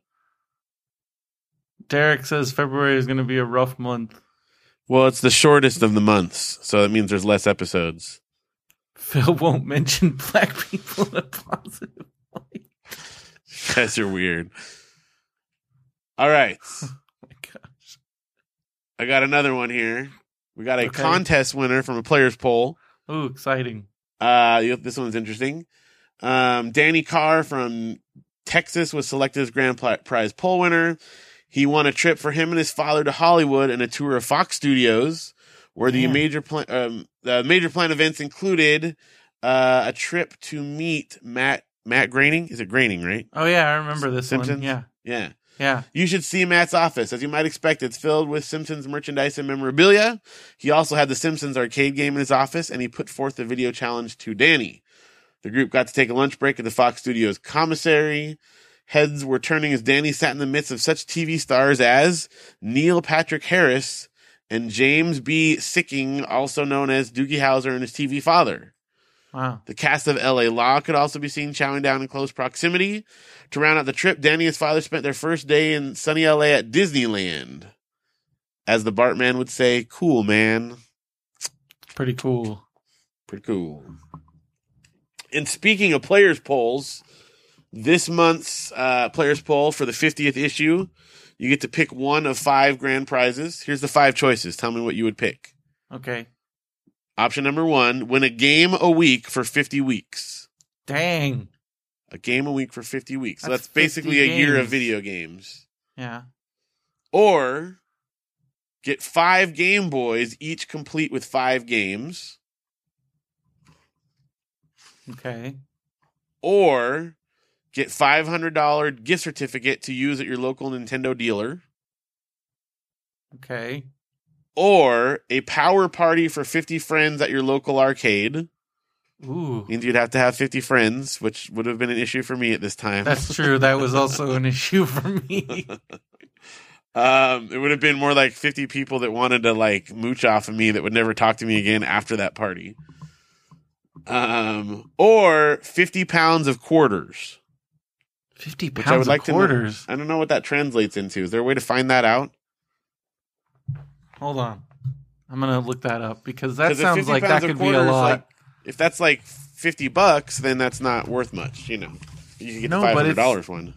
Derek says February is going to be a rough month. Well, it's the shortest of the months, so that means there's less episodes. Phil won't mention black people in a positive way. You guys are weird. All right. Oh my gosh. I got another one here. We got a Okay. contest winner from a player's poll. Ooh, exciting. Uh, you- this one's interesting. Um, Danny Carr from Texas was selected as grand pli- prize poll winner. He won a trip for him and his father to Hollywood and a tour of Fox Studios, where the Man. major plan um, the major plan events included uh, a trip to meet Matt Matt Groening. Is it Groening, right? Oh, yeah, I remember this Simpsons? one. Yeah, Yeah. yeah. You should see Matt's office. As you might expect, it's filled with Simpsons merchandise and memorabilia. He also had the Simpsons arcade game in his office, and he put forth the video challenge to Danny. The group got to take a lunch break at the Fox Studios commissary. Heads were turning as Danny sat in the midst of such T V stars as Neil Patrick Harris and James B. Sicking, also known as Doogie Howser and his T V father. Wow. The cast of L A Law could also be seen chowing down in close proximity. To round out the trip, Danny and his father spent their first day in sunny L A at Disneyland. As the Bartman would say, cool, man. Pretty cool. Pretty cool. And speaking of players' polls, this month's uh, players' poll for the fiftieth issue, you get to pick one of five grand prizes. Here's the five choices. Tell me what you would pick. Okay. Option number one, win a game a week for fifty weeks. Dang. A game a week for fifty weeks. So That's that's basically a fifty year of games. video games. Yeah. Or get five Game Boys, each complete with five games. Okay. Or get five hundred dollars gift certificate to use at your local Nintendo dealer. Okay. Or a power party for fifty friends at your local arcade. Ooh. Means you'd have to have fifty friends, which would have been an issue for me at this time. That's true. That was also an issue for me. Um, it would have been more like fifty people that wanted to like mooch off of me that would never talk to me again after that party. Um, or fifty pounds of quarters. fifty Which pounds I would like of to know. quarters. I don't know what that translates into. Is there a way to find that out? Hold on. I'm going to look that up because that 'Cause if sounds 50 like that pounds of could be a quarters, lot. like, if that's like fifty bucks, then that's not worth much, you know. You can get No, the but five hundred dollars it's- one.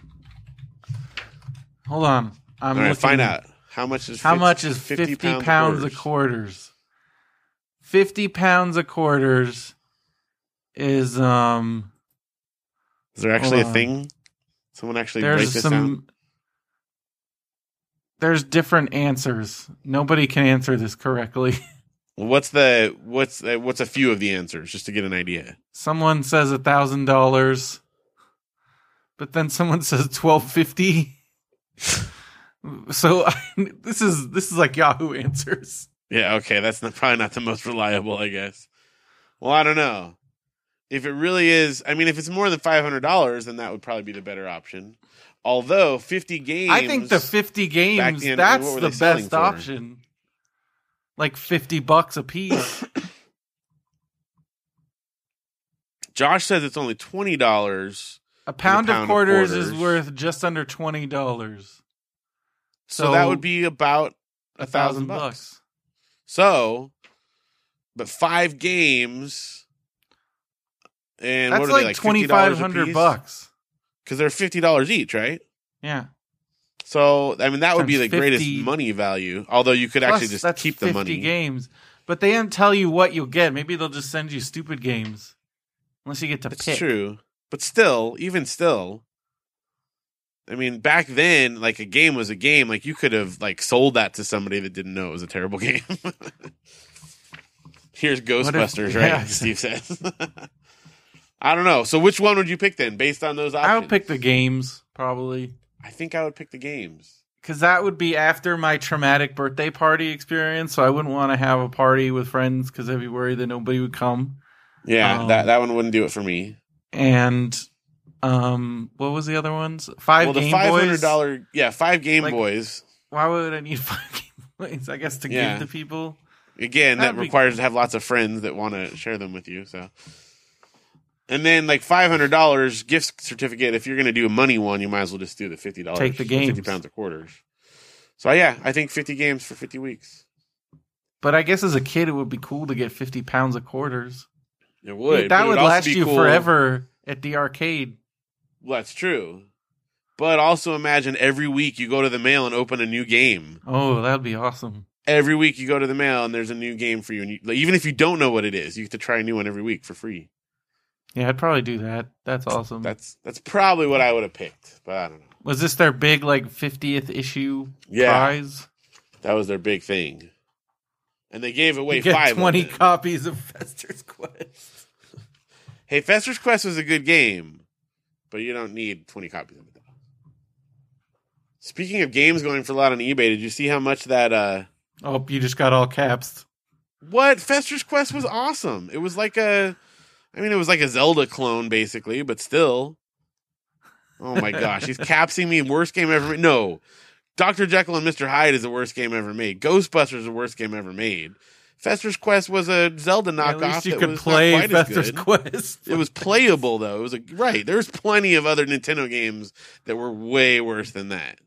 Hold on. I'm All right, looking. find out. How much is How fif- much is fifty, pounds, of, quarters? fifty pounds of quarters is um Is there actually a hold on. thing? Someone actually break there's this some down? there's different answers. Nobody can answer this correctly. What's the what's the, what's a few of the answers just to get an idea? Someone says a thousand dollars, but then someone says twelve fifty. So this is this is like Yahoo Answers. Yeah, okay, that's not, probably not the most reliable, I guess. Well, I don't know. If it really is, I mean, if it's more than five hundred dollars, then that would probably be the better option. Although fifty games, I think the fifty back games then, that's what were the they selling best for? option. Like fifty bucks a piece. Josh says it's only twenty dollars. A pound, pound of of quarters is quarters. worth just under twenty dollars. So, that would be about a thousand bucks. bucks. So, but five games, and That's what are like, they, like twenty fifty dollars five a hundred piece? bucks. Because they're fifty dollars each, right? Yeah. So, I mean, that would be Times the greatest fifty. money value. Although you could Plus, actually just that's keep the fifty money. games, but they didn't tell you what you'll get. Maybe they'll just send you stupid games, unless you get to That's pick. true. But still, even still, I mean, back then, like a game was a game. Like you could have like sold that to somebody that didn't know it was a terrible game. Here's Ghostbusters, right? yeah. Steve says. I don't know. So which one would you pick then, based on those options? I would pick the games probably I think I would pick the games because that would be after my traumatic birthday party experience. So I wouldn't want to have a party with friends because I'd be worried that nobody would come. Yeah, Um, that that one wouldn't do it for me. And um, what was the other ones? Five Well, the Game five hundred Boys. dollar, yeah, five Game Like- Boys. Why would I need five Game Boys? I guess to Yeah. give to people. Again, that That'd be- requires to have lots of friends that want to share them with you. So, and then like five hundred dollars gift certificate. If you're going to do a money one, you might as well just do the fifty dollars. Take the games. fifty pounds of quarters. So yeah, I think fifty games for fifty weeks. But I guess as a kid, it would be cool to get fifty pounds of quarters. It would. Dude, but that it would also last be you cool- forever at the arcade. Well, that's true. But also imagine every week you go to the mail and open a new game. Oh, that would be awesome. Every week you go to the mail and there's a new game for you. And you, like, even if you don't know what it is, you get to try a new one every week for free. Yeah, I'd probably do that. That's awesome. That's that's probably what I would have picked, but I don't know. Was this their big like fiftieth issue Yeah. prize? That was their big thing. And they gave away You get five. of twenty them. copies of Fester's Quest. Hey, Fester's Quest was a good game, but you don't need twenty copies of it. Though. Speaking of games going for a lot on eBay, did you see how much that? uh Oh, you just got all caps. What Fester's Quest was awesome. It was like a, I mean, it was like a Zelda clone basically, but still. Oh my gosh, he's capsing me. Worst game ever made. No, Doctor Jekyll and Mister Hyde is the worst game ever made. Ghostbusters is the worst game ever made. Fester's Quest was a Zelda knockoff. At least you that could was play not quite as Fester's good. Quest. It was playable though. It was a, right. There's plenty of other Nintendo games that were way worse than that.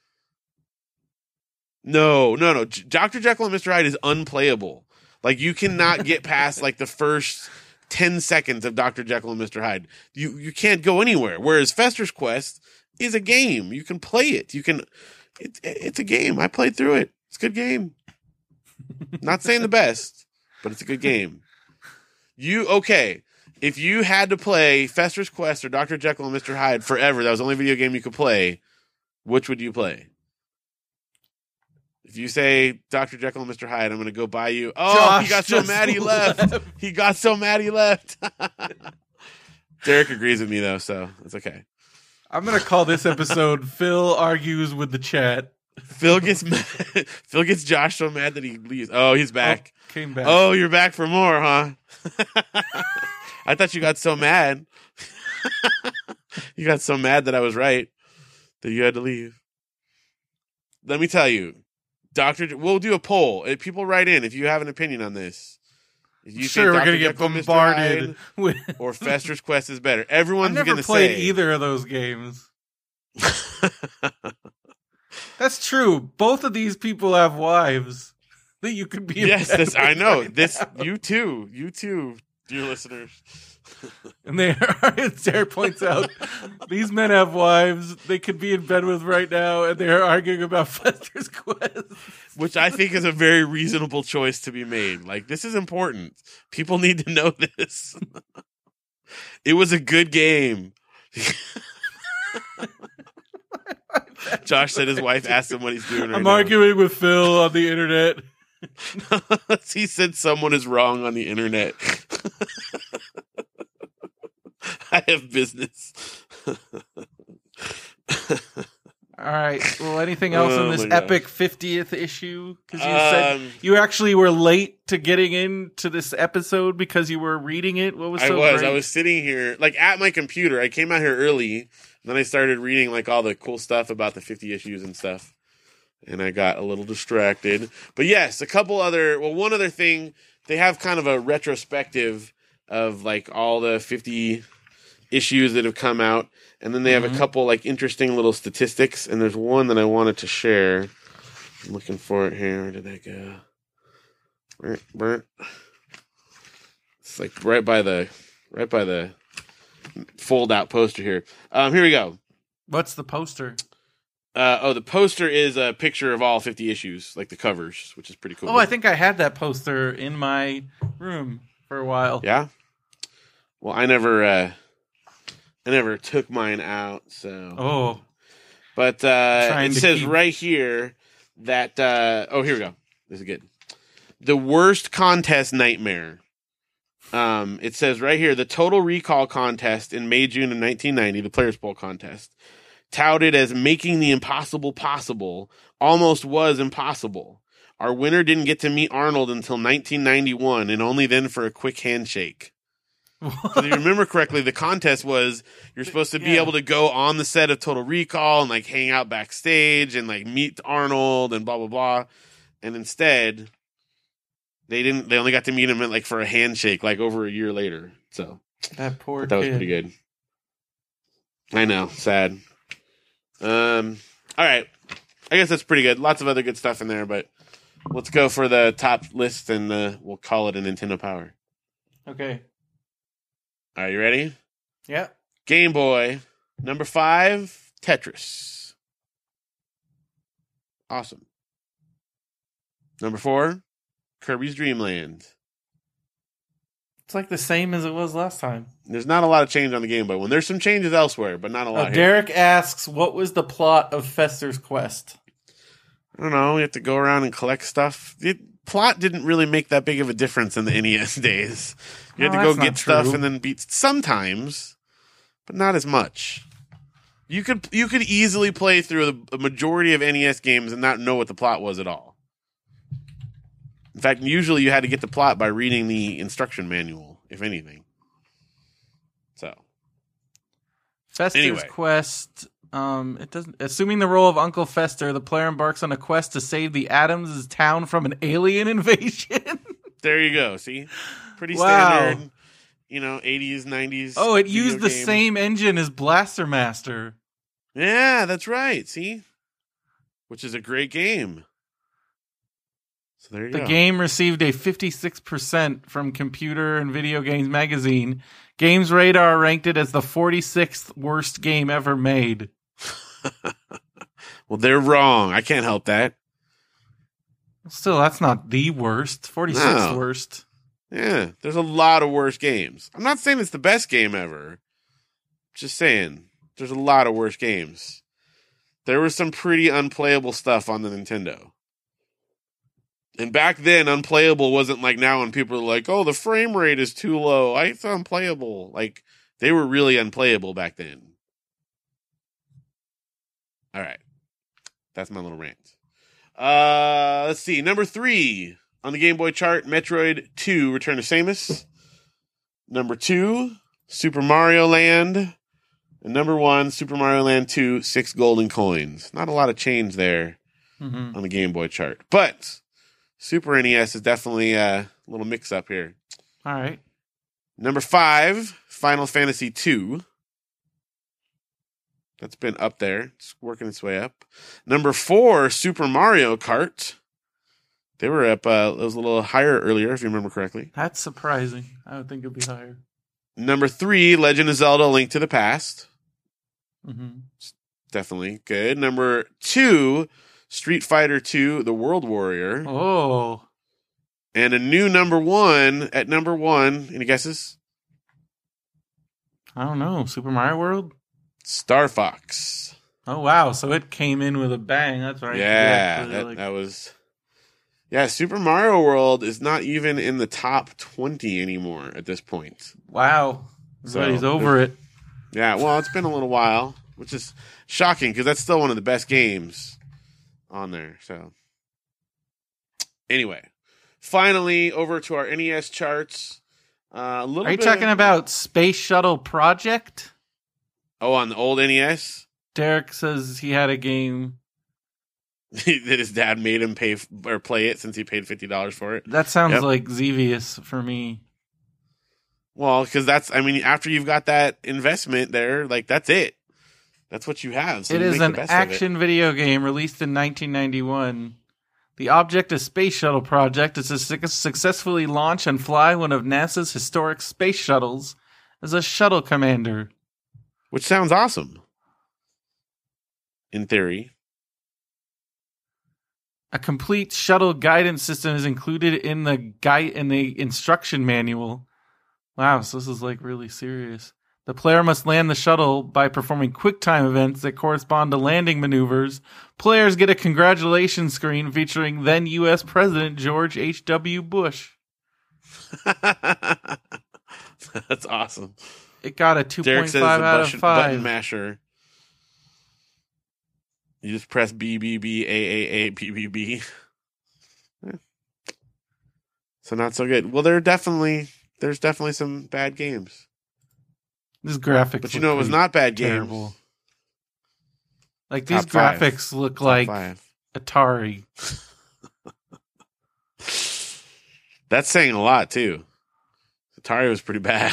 No, no, no. J- Doctor Jekyll and Mister Hyde is unplayable. Like you cannot get past like the first ten seconds of Doctor Jekyll and Mister Hyde. You you can't go anywhere. Whereas Fester's Quest is a game. You can play it. You can. It, it's a game. I played through it. It's a good game. Not saying the best, but it's a good game. You okay? If you had to play Fester's Quest or Doctor Jekyll and Mister Hyde forever, that was the only video game you could play. Which would you play? If you say Doctor Jekyll and Mister Hyde, I'm going to go buy you. Oh, Josh he got so just mad he left. left. He got so mad he left. Derek agrees with me though, so it's okay. I'm gonna call this episode "Phil Argues with the Chat." Phil gets mad. Phil gets Josh so mad that he leaves. Oh, he's back. Oh, came back. Oh, you're back for more, huh? I thought you got so mad. You got so mad that I was right that you had to leave. Let me tell you, Doctor J- we'll do a poll. If people write in if you have an opinion on this. If you sure, think we're Doctor gonna get Jekyll and Mister bombarded Hyde with. or Fester's Quest is better. I've Everyone's never going to played say either of those games. That's true. Both of these people have wives that you could be. in Yes, bed this, with I know. right This now. you too. You too, dear listeners. And they are, as Derek points out, these men have wives they could be in bed with right now, and they're arguing about Fester's Quest. Which I think is a very reasonable choice to be made. Like, this is important. People need to know this. It was a good game. Josh said his wife asked him what he's doing right I'm now. arguing with Phil on the internet. He said someone is wrong on the internet. I have business. All right. Well, anything else Oh in this my gosh. epic fiftieth issue? Because you said Um, you actually were late to getting into this episode because you were reading it. What was I so was. great? I was sitting here, like, at my computer. I came out here early, and then I started reading, like, all the cool stuff about the fifty issues and stuff. And I got a little distracted. But yes, a couple other, well, one other thing, they have kind of a retrospective of, like, all the fifty issues that have come out. And then they have Mhm. a couple, like, interesting little statistics. And there's one that I wanted to share. I'm looking for it here. Where did that go? Burnt, burnt. It's like right by the, right by the fold out poster here. Um, here we go. What's the poster? Uh, oh, the poster is a picture of all fifty issues, like the covers, which is pretty cool. Oh, I think I had that poster in my room for a while. Yeah. Well, I never, uh, I never took mine out. So, Oh, but uh, Trying it to says keep- right here that. Uh, oh, here we go. This is good. The worst contest nightmare. Um, it says right here the Total Recall contest in May June of nineteen ninety, the Players Poll contest. touted as making the impossible possible, almost was impossible. Our winner didn't get to meet Arnold until nineteen ninety-one, and only then for a quick handshake. So if you remember correctly, the contest was you're supposed to be Yeah. able to go on the set of Total Recall and like hang out backstage and like meet Arnold and blah blah blah. And instead, they didn't. They only got to meet him at, like for a handshake, like over a year later. So That poor that was kid. pretty good. I know, sad. Um, all right, I guess that's pretty good. Lots of other good stuff in there, but let's go for the top list and uh, we'll call it a Nintendo Power. Okay. Are you ready? Yeah. Game Boy, number five, Tetris. Awesome. Number four, Kirby's Dream Land. It's like the same as it was last time. There's not a lot of change on the Game Boy one. There's some changes elsewhere, but not a lot Uh, here. Derek asks, what was the plot of Fester's Quest? I don't know. You have to go around and collect stuff. The plot didn't really make that big of a difference in the N E S days. You had No, to go that's get not stuff true. and then beat sometimes, but not as much. You could you could easily play through the, the majority of N E S games and not know what the plot was at all. In fact, usually you had to get the plot by reading the instruction manual, if anything. So, Fester's Anyway. Quest. Um, it doesn't. Assuming the role of Uncle Fester, the player embarks on a quest to save the Adams' town from an alien invasion. there you go. See? Pretty Wow. standard, you know, eighties, nineties. Oh, it video used the game. same engine as Blaster Master. Yeah, that's right. See? Which is a great game. So there you The go. game received a fifty-six percent from Computer and Video Games Magazine. Games Radar ranked it as the forty-sixth worst game ever made. Well, they're wrong. I can't help that. Still, that's not the worst. forty-sixth No. worst. Yeah, there's a lot of worse games. I'm not saying it's the best game ever. Just saying, there's a lot of worse games. There was some pretty unplayable stuff on the Nintendo. And back then, unplayable wasn't like now when people are like, oh, the frame rate is too low. I It's unplayable. Like, they were really unplayable back then. All right. That's my little rant. Uh, let's see. Number three on the Game Boy chart, Metroid two, Return to Samus. Number two, Super Mario Land. And number one, Super Mario Land two, Six Golden Coins. Not a lot of change there Mm-hmm. on the Game Boy chart. But Super N E S is definitely a little mix-up here. All right. Number five, Final Fantasy two. That's been up there. It's working its way up. Number four, Super Mario Kart. They were up, uh, it was a little higher earlier, if you remember correctly. That's surprising. I would think it'd be higher. Number three, Legend of Zelda, Link to the Past. Mm-hmm. Definitely good. Number two, Street Fighter two, The World Warrior. Oh. And a new number one at number one. Any guesses? I don't know. Super Mario World? Star Fox. Oh, wow. So it came in with a bang. That's right. Yeah, Actually, that, like- that was. Yeah, Super Mario World is not even in the top twenty anymore at this point. Wow. Everybody's So, over it. Yeah, well, it's been a little while, which is shocking because that's still one of the best games on there. So, anyway, finally, over to our N E S charts. Uh, a little Are you bit talking of- about Space Shuttle Project? Oh, on the old N E S? Derek says he had a game. That his dad made him pay f- or play it since he paid fifty dollars for it. That sounds Yep. like Xevious for me. Well, because that's, I mean, after you've got that investment there, like, that's it. That's what you have. So It you is make the an best of it. action video game released in nineteen ninety-one. The object of Space Shuttle Project is to su- successfully launch and fly one of NASA's historic space shuttles as a shuttle commander. Which sounds awesome. In theory. A complete shuttle guidance system is included in the guide in the instruction manual. Wow, so this is like really serious. The player must land the shuttle by performing QuickTime events that correspond to landing maneuvers. Players get a congratulations screen featuring then U S President George H W. Bush. That's awesome. It got a two Derek point says five the out button, of five. button masher. You just press B, B, B, A, A, A, B, B, B. Yeah. So not so good. Well, there are definitely, there's definitely some bad games. This graphics, But you know, it was pretty not bad terrible. games. Like these Top five. graphics look Top like five. Atari. That's saying a lot too. Atari was pretty bad.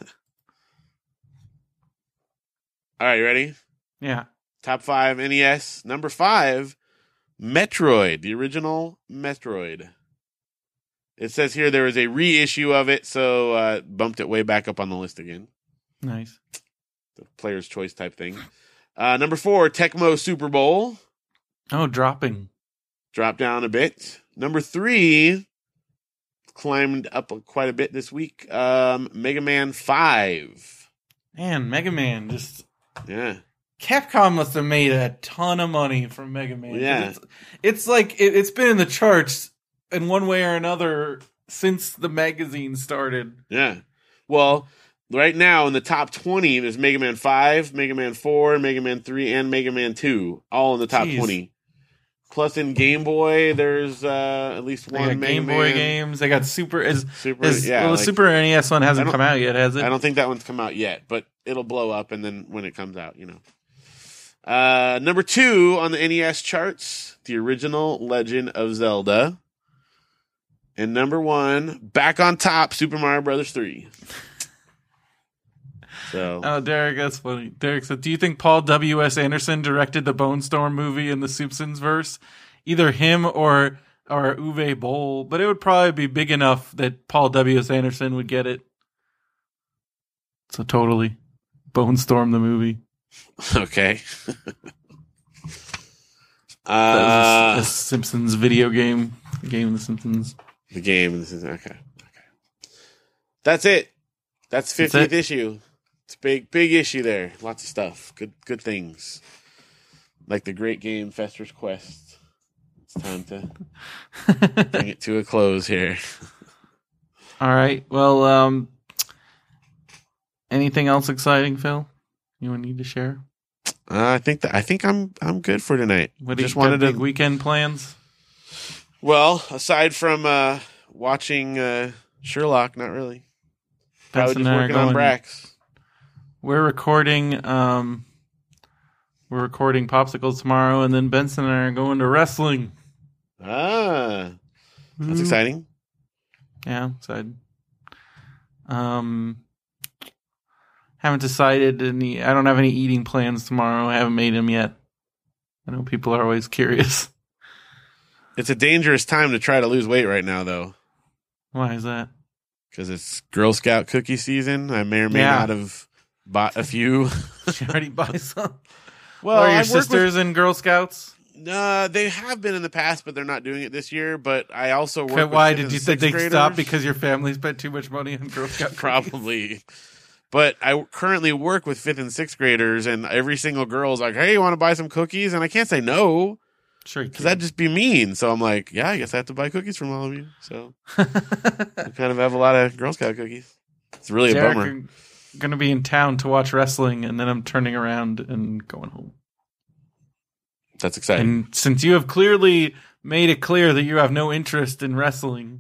All right, you ready? Yeah. Top five N E S. Number five, Metroid, the original Metroid. It says here there was a reissue of it, so uh, bumped it way back up on the list again. Nice. The player's choice type thing. Uh, number four, Tecmo Super Bowl. Oh, dropping. Dropped down a bit. Number three, climbed up quite a bit this week. Um, Mega Man five. Man, Mega Man just... Yeah. Capcom must have made a ton of money from Mega Man. 'Cause Yeah. It's, it's like, it, it's been in the charts in one way or another since the magazine started. Yeah. Well, right now in the top twenty, there's Mega Man five, Mega Man four, Mega Man three, and Mega Man two, all in the top Jeez. twenty. Plus in Game Boy, there's uh, at least They one got Mega Game Man. Boy games. They got Super... Is, Super, is, yeah. well, the like- Super N E S one I hasn't don't- come out yet, has it? I don't think that one's come out yet, but it'll blow up, and then when it comes out, you know. Uh, number two on the N E S charts, the original Legend of Zelda. And number one, back on top, Super Mario Brothers three. So Oh, Derek, that's funny. Derek said, do you think Paul W S. Anderson directed the Bone Storm movie in the Simpsons verse? Either him or or Uwe Boll, but it would probably be big enough that Paul W S. Anderson would get it. So totally. Bone Storm the movie. okay. That uh, was a, a Simpsons video game. The game of the Simpsons. the game. This is okay. Okay. That's it. That's That's fiftieth it? issue. It's a big, big issue there. Lots of stuff. Good, good things. Like the great game Fester's Quest. It's time to bring it to a close here. All right. Well, um, anything else exciting, Phil? You would need to share? Uh, I think that I think I'm I'm good for tonight. What do Just you got wanted big to. weekend plans? Well, aside from uh, watching uh, Sherlock, not really. Probably Benson just and I are working on going- Brax. We're recording. Um, we're recording Popsicles tomorrow, and then Benson and I are going to wrestling. Ah, that's Ooh. exciting. Yeah, excited. Um, haven't decided any. I don't have any eating plans tomorrow. I haven't made them yet. I know people are always curious. It's a dangerous time to try to lose weight right now, though, Why is that? because it's Girl Scout cookie season. I may or may Yeah. not have bought a few. She already buy some. Well, are your I've worked sisters in Girl Scouts? With, uh, they have been in the past, but they're not doing it this year. But I also work. Okay, with why fifth did and you think sixth they graders. stopped because your family spent too much money on Girl Scout cookies? Probably. But I currently work with fifth and sixth graders, and every single girl is like, "Hey, you want to buy some cookies?" And I can't say no Sure, you because that'd just be mean. So I'm like, "Yeah, I guess I have to buy cookies from all of you." So can. I kind of have a lot of Girl Scout cookies. It's really a Derek, bummer. I'm gonna be in town to watch wrestling, and then I'm turning around and going home. That's exciting. And since you have clearly made it clear that you have no interest in wrestling,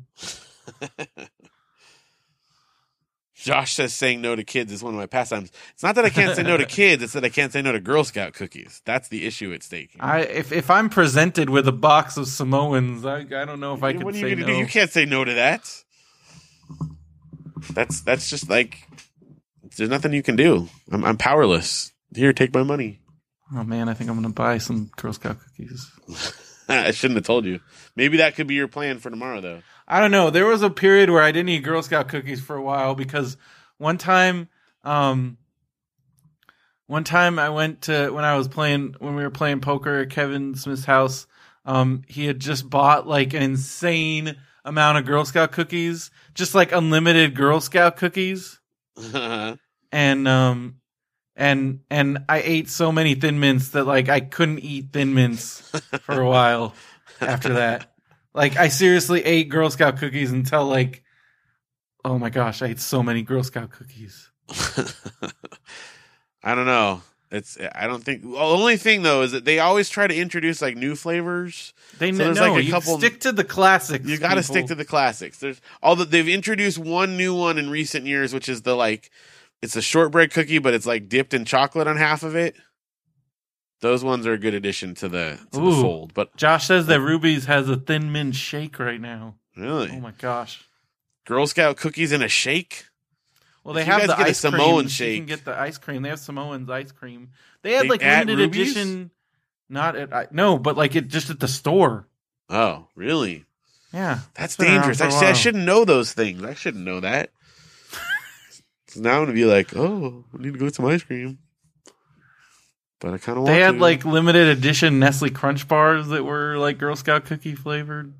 Josh says saying no to kids is one of my pastimes. It's not that I can't say no to kids; it's that I can't say no to Girl Scout cookies. That's the issue at stake. I if if I'm presented with a box of Samoans, I I don't know if I can what are you say gonna no. do? You can't say no to that. That's that's just like there's nothing you can do. I'm I'm powerless. Here, take my money. Oh man, I think I'm gonna buy some Girl Scout cookies. I shouldn't have told you. Maybe that could be your plan for tomorrow, though. I don't know. There was a period where I didn't eat Girl Scout cookies for a while because one time, um, one time I went to when I was playing when we were playing poker at Kevin Smith's house. Um, he had just bought like an insane amount of Girl Scout cookies, just like unlimited Girl Scout cookies, and um, and and I ate so many Thin Mints that like I couldn't eat Thin Mints for a while after that. Like, I seriously ate Girl Scout cookies until, like, oh my gosh, I ate so many Girl Scout cookies. I don't know. It's I don't think well, the only thing though is that they always try to introduce like new flavors. They so know there's no, like a you couple. stick to the classics. You got to stick to the classics. There's all that they've introduced one new one in recent years, which is the like it's a shortbread cookie, but it's like dipped in chocolate on half of it. Those ones are a good addition to the to Ooh. the fold. But Josh says that Ruby's has a Thin Mint shake right now. really, Oh my gosh. Girl Scout cookies in a shake. Well, they If you have guys the get a ice Samoan cream. shake- You can get the ice cream. They have Samoan's ice cream. They had They- like at limited Ruby's? edition. Not at I, no, but like it just at the store. Oh, really? Yeah, That's been around dangerous. for a I, see, I while. shouldn't know those things. I shouldn't know that. So now I'm gonna be like, oh, I need to go get some ice cream. But I kind of want They had to. like limited edition Nestle Crunch bars that were like Girl Scout cookie flavored.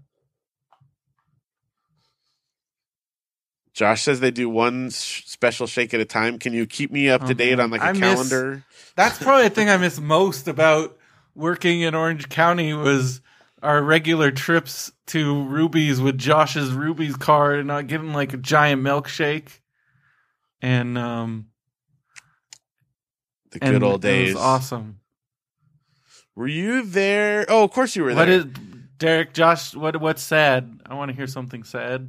Josh says they do one sh- special shake at a time. Can you keep me up to Oh, date man. on like a I miss- calendar? That's probably the thing I miss most about working in Orange County was our regular trips to Ruby's with Josh's Ruby's card and not getting like a giant milkshake. And um The and good old it days. was awesome. Were you there? Oh, of course you were What there. is Derek, Josh, what what's sad? I want to hear something sad.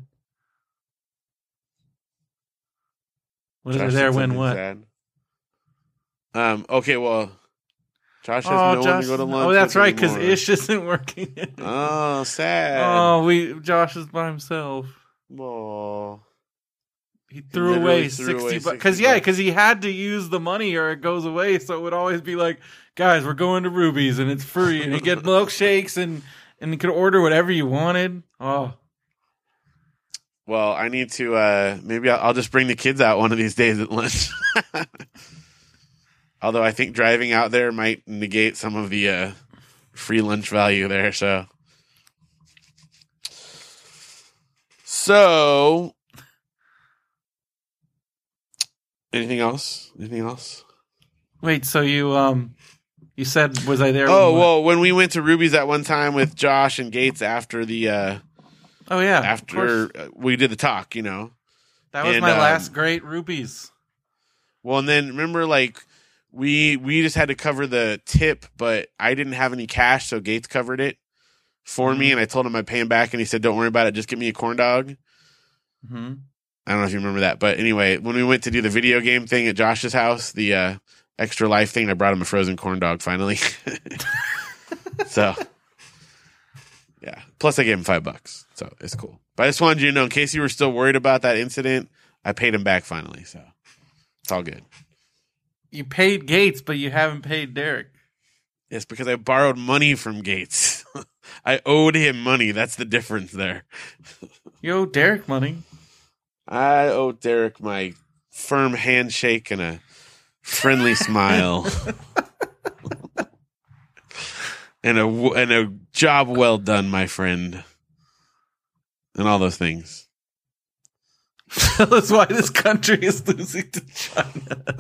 Was Josh it there said when something what? sad. Um. Okay. Well, Josh has Oh, no one Josh, to go to lunch. oh, that's with right, because anymore. Ish isn't working. Oh, sad. Oh, we Josh is by himself. Oh. He threw literally away threw sixty away bucks. 60 Because, yeah, bucks. because he had to use the money or it goes away. So it would always be like, guys, we're going to Ruby's and it's free. And you get milkshakes and, and you could order whatever you wanted. Oh, Well, I need to. Uh, maybe I'll, I'll just bring the kids out one of these days at lunch. Although I think driving out there might negate some of the uh, free lunch value there. So, so anything else? Anything else? wait. So you um, you said, was I there? Oh when- well, when we went to Ruby's that one time with Josh and Gates after the uh, Oh, yeah. of after course. uh, we did the talk, you know. That was and, my um, last great Ruby's. Well, and then remember, like we we just had to cover the tip, but I didn't have any cash, so Gates covered it for me, and I told him I'd pay him back, and he said, "Don't worry about it, just give me a corn dog." Mm-hmm. I don't know if you remember that, but anyway, when we went to do the video game thing at Josh's house, the uh, extra life thing, I brought him a frozen corn dog finally. So, yeah. Plus, I gave him five bucks, so it's cool. But I just wanted you to know, in case you were still worried about that incident, I paid him back finally, so it's all good. You paid Gates, but you haven't paid Derek. Yes, because I borrowed money from Gates. I owed him money. That's the difference there. You owe Derek money. I owe Derek my firm handshake and a friendly smile. and a and a job well done, my friend. And all those things. Tell us why this country is losing to China.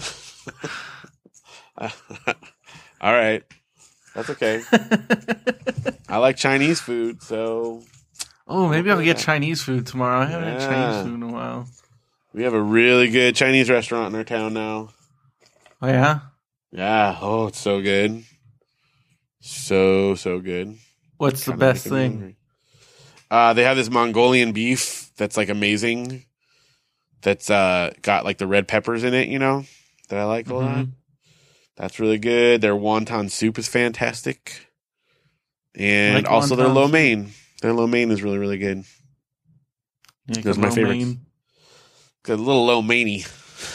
All right. That's okay. I like Chinese food, so Oh, maybe I'll get Chinese food tomorrow. I haven't had Yeah. Chinese food in a while. we have a really good Chinese restaurant in our town now. Oh, yeah? Yeah. Oh, it's so good. So, so good. What's the Kinda best making me thing? hungry. Uh, they have this Mongolian beef that's like amazing. That's uh, got like the red peppers in it, you know, that I like a lot. Mhm. That's really good. Their wonton soup is fantastic. And Like also their wonton lo soup. mein. Their lo mein is really, really good. Yeah, Those are my lo favorites. mein. Got a little lo mein-y.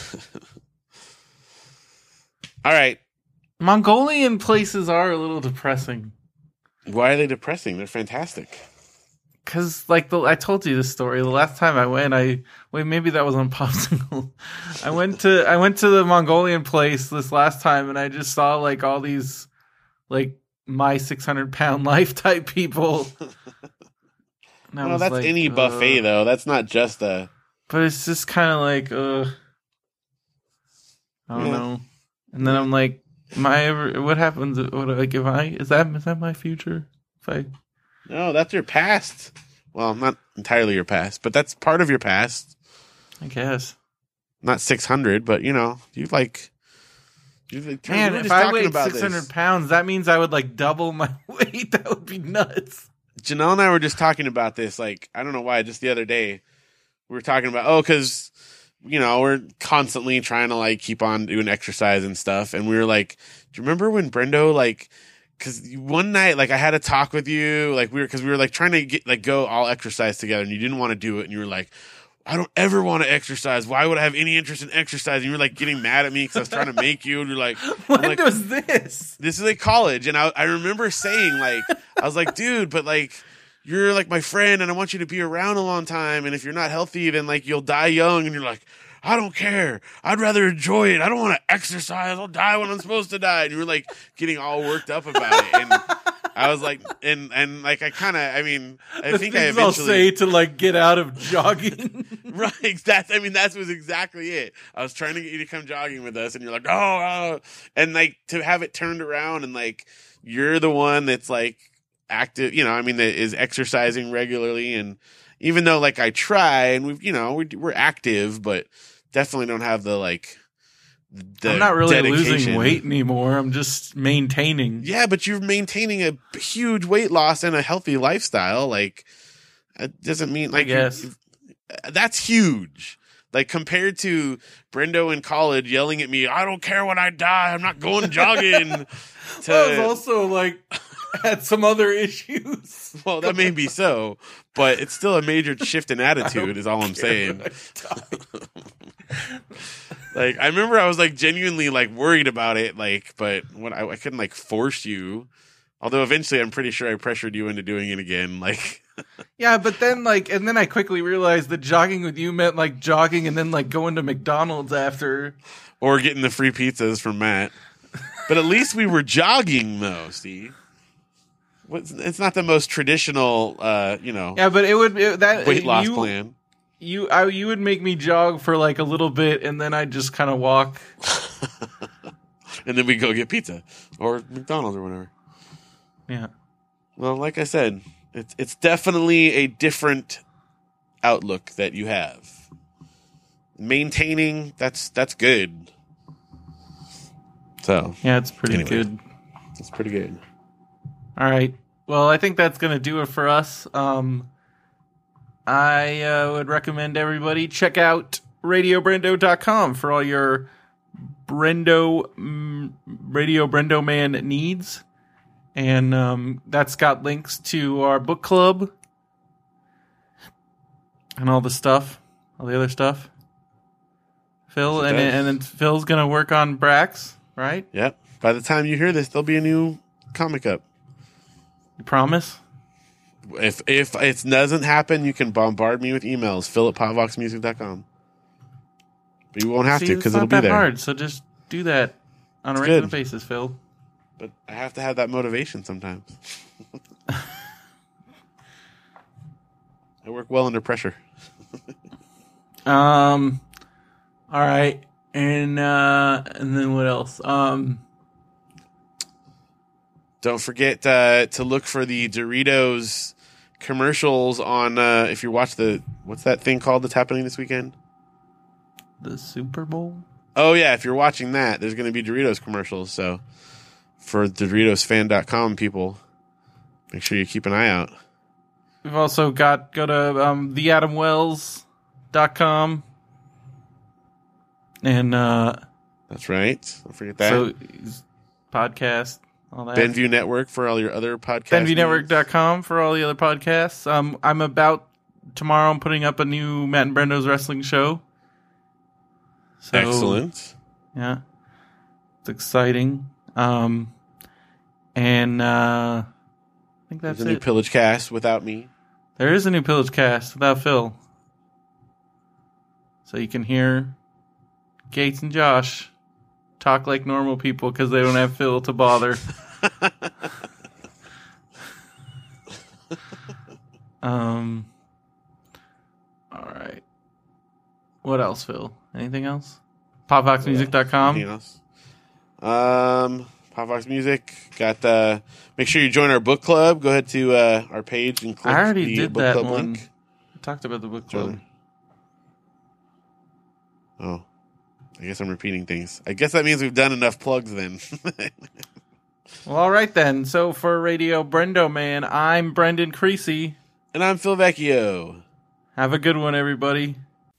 All right. Mongolian places are a little depressing. Why are they depressing? They're fantastic. Cause like the I told you this story. The last time I went, I wait maybe that was on Popsicle. I went to I went to the Mongolian place this last time, and I just saw like all these like my six hundred pound life type people. And I No, was that's like, any buffet, uh, though. That's not just a... But it's just kind of like, uh, I don't Yeah. know. And then I'm like, am I ever? What happens? What like if I is that is that my future? If I No, that's your past. Well, not entirely your past, but that's part of your past. I guess. Not six hundred, but, you know, you like... You're like, Man, we were if just I talking weighed about six hundred this. pounds, that means I would like double my weight. That would be nuts. Janelle and I were just talking about this. Like, I don't know why. Just the other day, we were talking about oh, because you know we're constantly trying to like keep on doing exercise and stuff, and we were like, do you remember when Brendo like? Because one night, like I had a talk with you, like we were because we were like trying to get like go all exercise together, and you didn't want to do it, and you were like, I don't ever want to exercise. Why would I have any interest in exercise? And you were like getting mad at me because I was trying to make you. And you're like, When like, was this? this is like college. And I, I remember saying like, I was like, dude, but like, you're like my friend and I want you to be around a long time. And if you're not healthy, then like you'll die young. And you're like, I don't care. I'd rather enjoy it. I don't want to exercise. I'll die when I'm supposed to die. And you were like getting all worked up about it. And I was like, and, and like, I kind of, I mean, I The think I things I'll eventually say to like get out of jogging. Right, that's. I mean, that was exactly it. I was trying to get you to come jogging with us, and you're like, oh, oh, and like to have it turned around, and like you're the one that's like active. You know, I mean, that is exercising regularly, and even though like I try, and we, you know, we, we're active, but definitely don't have the like. The I'm not really dedication. losing weight anymore. I'm just maintaining. Yeah, but you're maintaining a huge weight loss and a healthy lifestyle. Like, it doesn't mean like. I guess. You, that's huge. Like compared to Brendo in college yelling at me, I don't care when I die. I'm not going jogging. to, I was also like had some other issues. well, that may be so, but it's still a major shift in attitude is all I'm saying. Like, I remember I was like genuinely like worried about it. Like, but when I, I couldn't like force you, although eventually I'm pretty sure I pressured you into doing it again. Like, Yeah, but then like, and then I quickly realized that jogging with you meant like jogging and then like going to McDonald's after. or getting the free pizzas from Matt. But at least we were jogging though, Steve. What's- It's not the most traditional, uh, you know, Yeah, but it would it, that weight loss you, plan. You, I, you would make me jog for like a little bit, and then I'd just kind of walk. And then we go get pizza or McDonald's or whatever. Yeah. Well, like I said, it's it's definitely a different outlook that you have. Maintaining, that's that's good. So Yeah, it's pretty Anyway. good. it's pretty good. All right. Well, I think that's going to do it for us. Um, I uh, would recommend everybody check out radio brendo dot com for all your Brendo, mm, Radio Brendo Man needs. And um, that's got links to our book club and all the stuff, all the other stuff. Phil, Yes, it and, does. and then Phil's going to work on Brax, right? Yep. By the time you hear this, there'll be a new comic up. You promise? If if it doesn't happen, you can bombard me with emails. Phil at potvox music dot com. But you won't have See, to it's because not it'll be that there. hard, so just do that on a It's regular good. basis, Phil. But I have to have that motivation sometimes. I work well under pressure. Um, all right, and uh, and then what else? Um, Don't forget uh, to look for the Doritos commercials on uh, if you watch the what's that thing called that's happening this weekend? the Super Bowl. Oh yeah, if you're watching that, there's going to be Doritos commercials. So for Doritos fan dot com people, make sure you keep an eye out. We've also got go to um, the adam wells dot com and uh, That's right. Don't forget that. so podcast all that. Benview Network for all your other podcasts. benview network dot com for all the other podcasts. Um, I'm about tomorrow. I'm putting up a new Matt and Brendo's wrestling show. So, Excellent. Yeah, it's exciting. Um, and uh, I think that's There's a new it. Pillage cast without me. There is a new Pillage cast without Phil, so you can hear Gates and Josh talk like normal people because they don't have Phil to bother. um. All right. What else, Phil? Anything else? pop vox music dot com. Anything else? Um, Potvox Music got the. Make sure you join our book club. Go ahead to uh, our page and click I already the did book that club one. link. I talked about the book club. Join. Oh, I guess I'm repeating things. I guess that means we've done enough plugs then. Well, all right then. So for Radio Brendo Man, I'm Brendan Creasy. And I'm Phil Vecchio. Have a good one, everybody.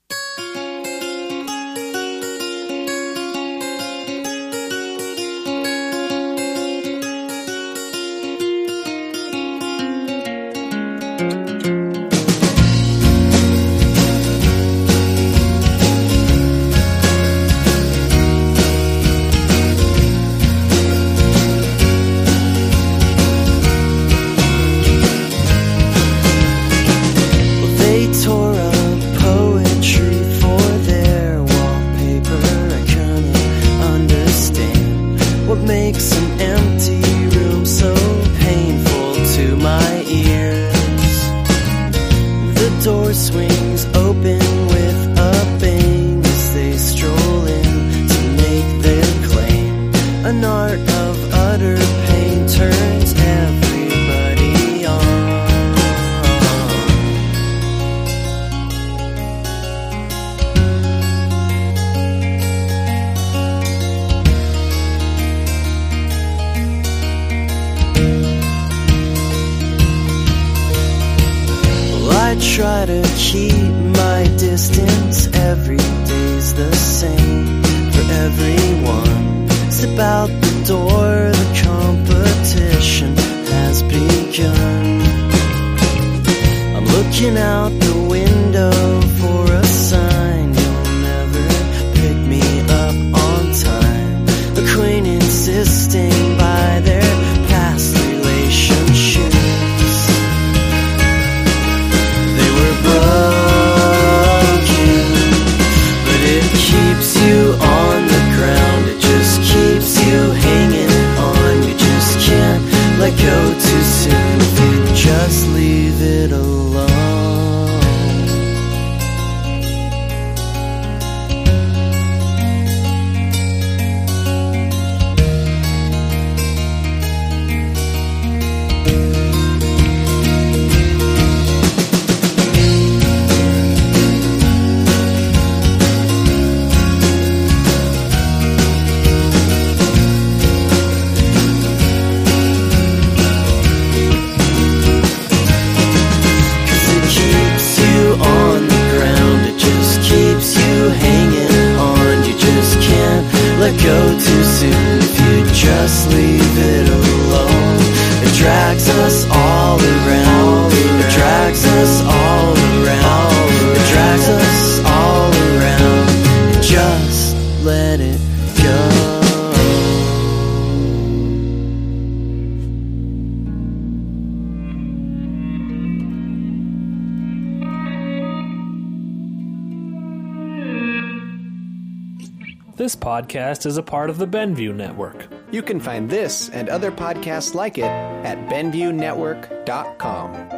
Try to keep my distance. Every day's the same for everyone. Step out the door, the competition has begun. I'm looking out the window for a sign. You'll never pick me up on time. Acquaintances staying by their past relationships. Keeps you on the ground, it just keeps you hanging on. You just can't let go too soon if you just leave it alone. Let go too soon if you just leave it alone. It drags us all around. It drags us all around. It drags us all around. And just let it go. This podcast is a part of the Benview Network. You can find this and other podcasts like it at benview network dot com.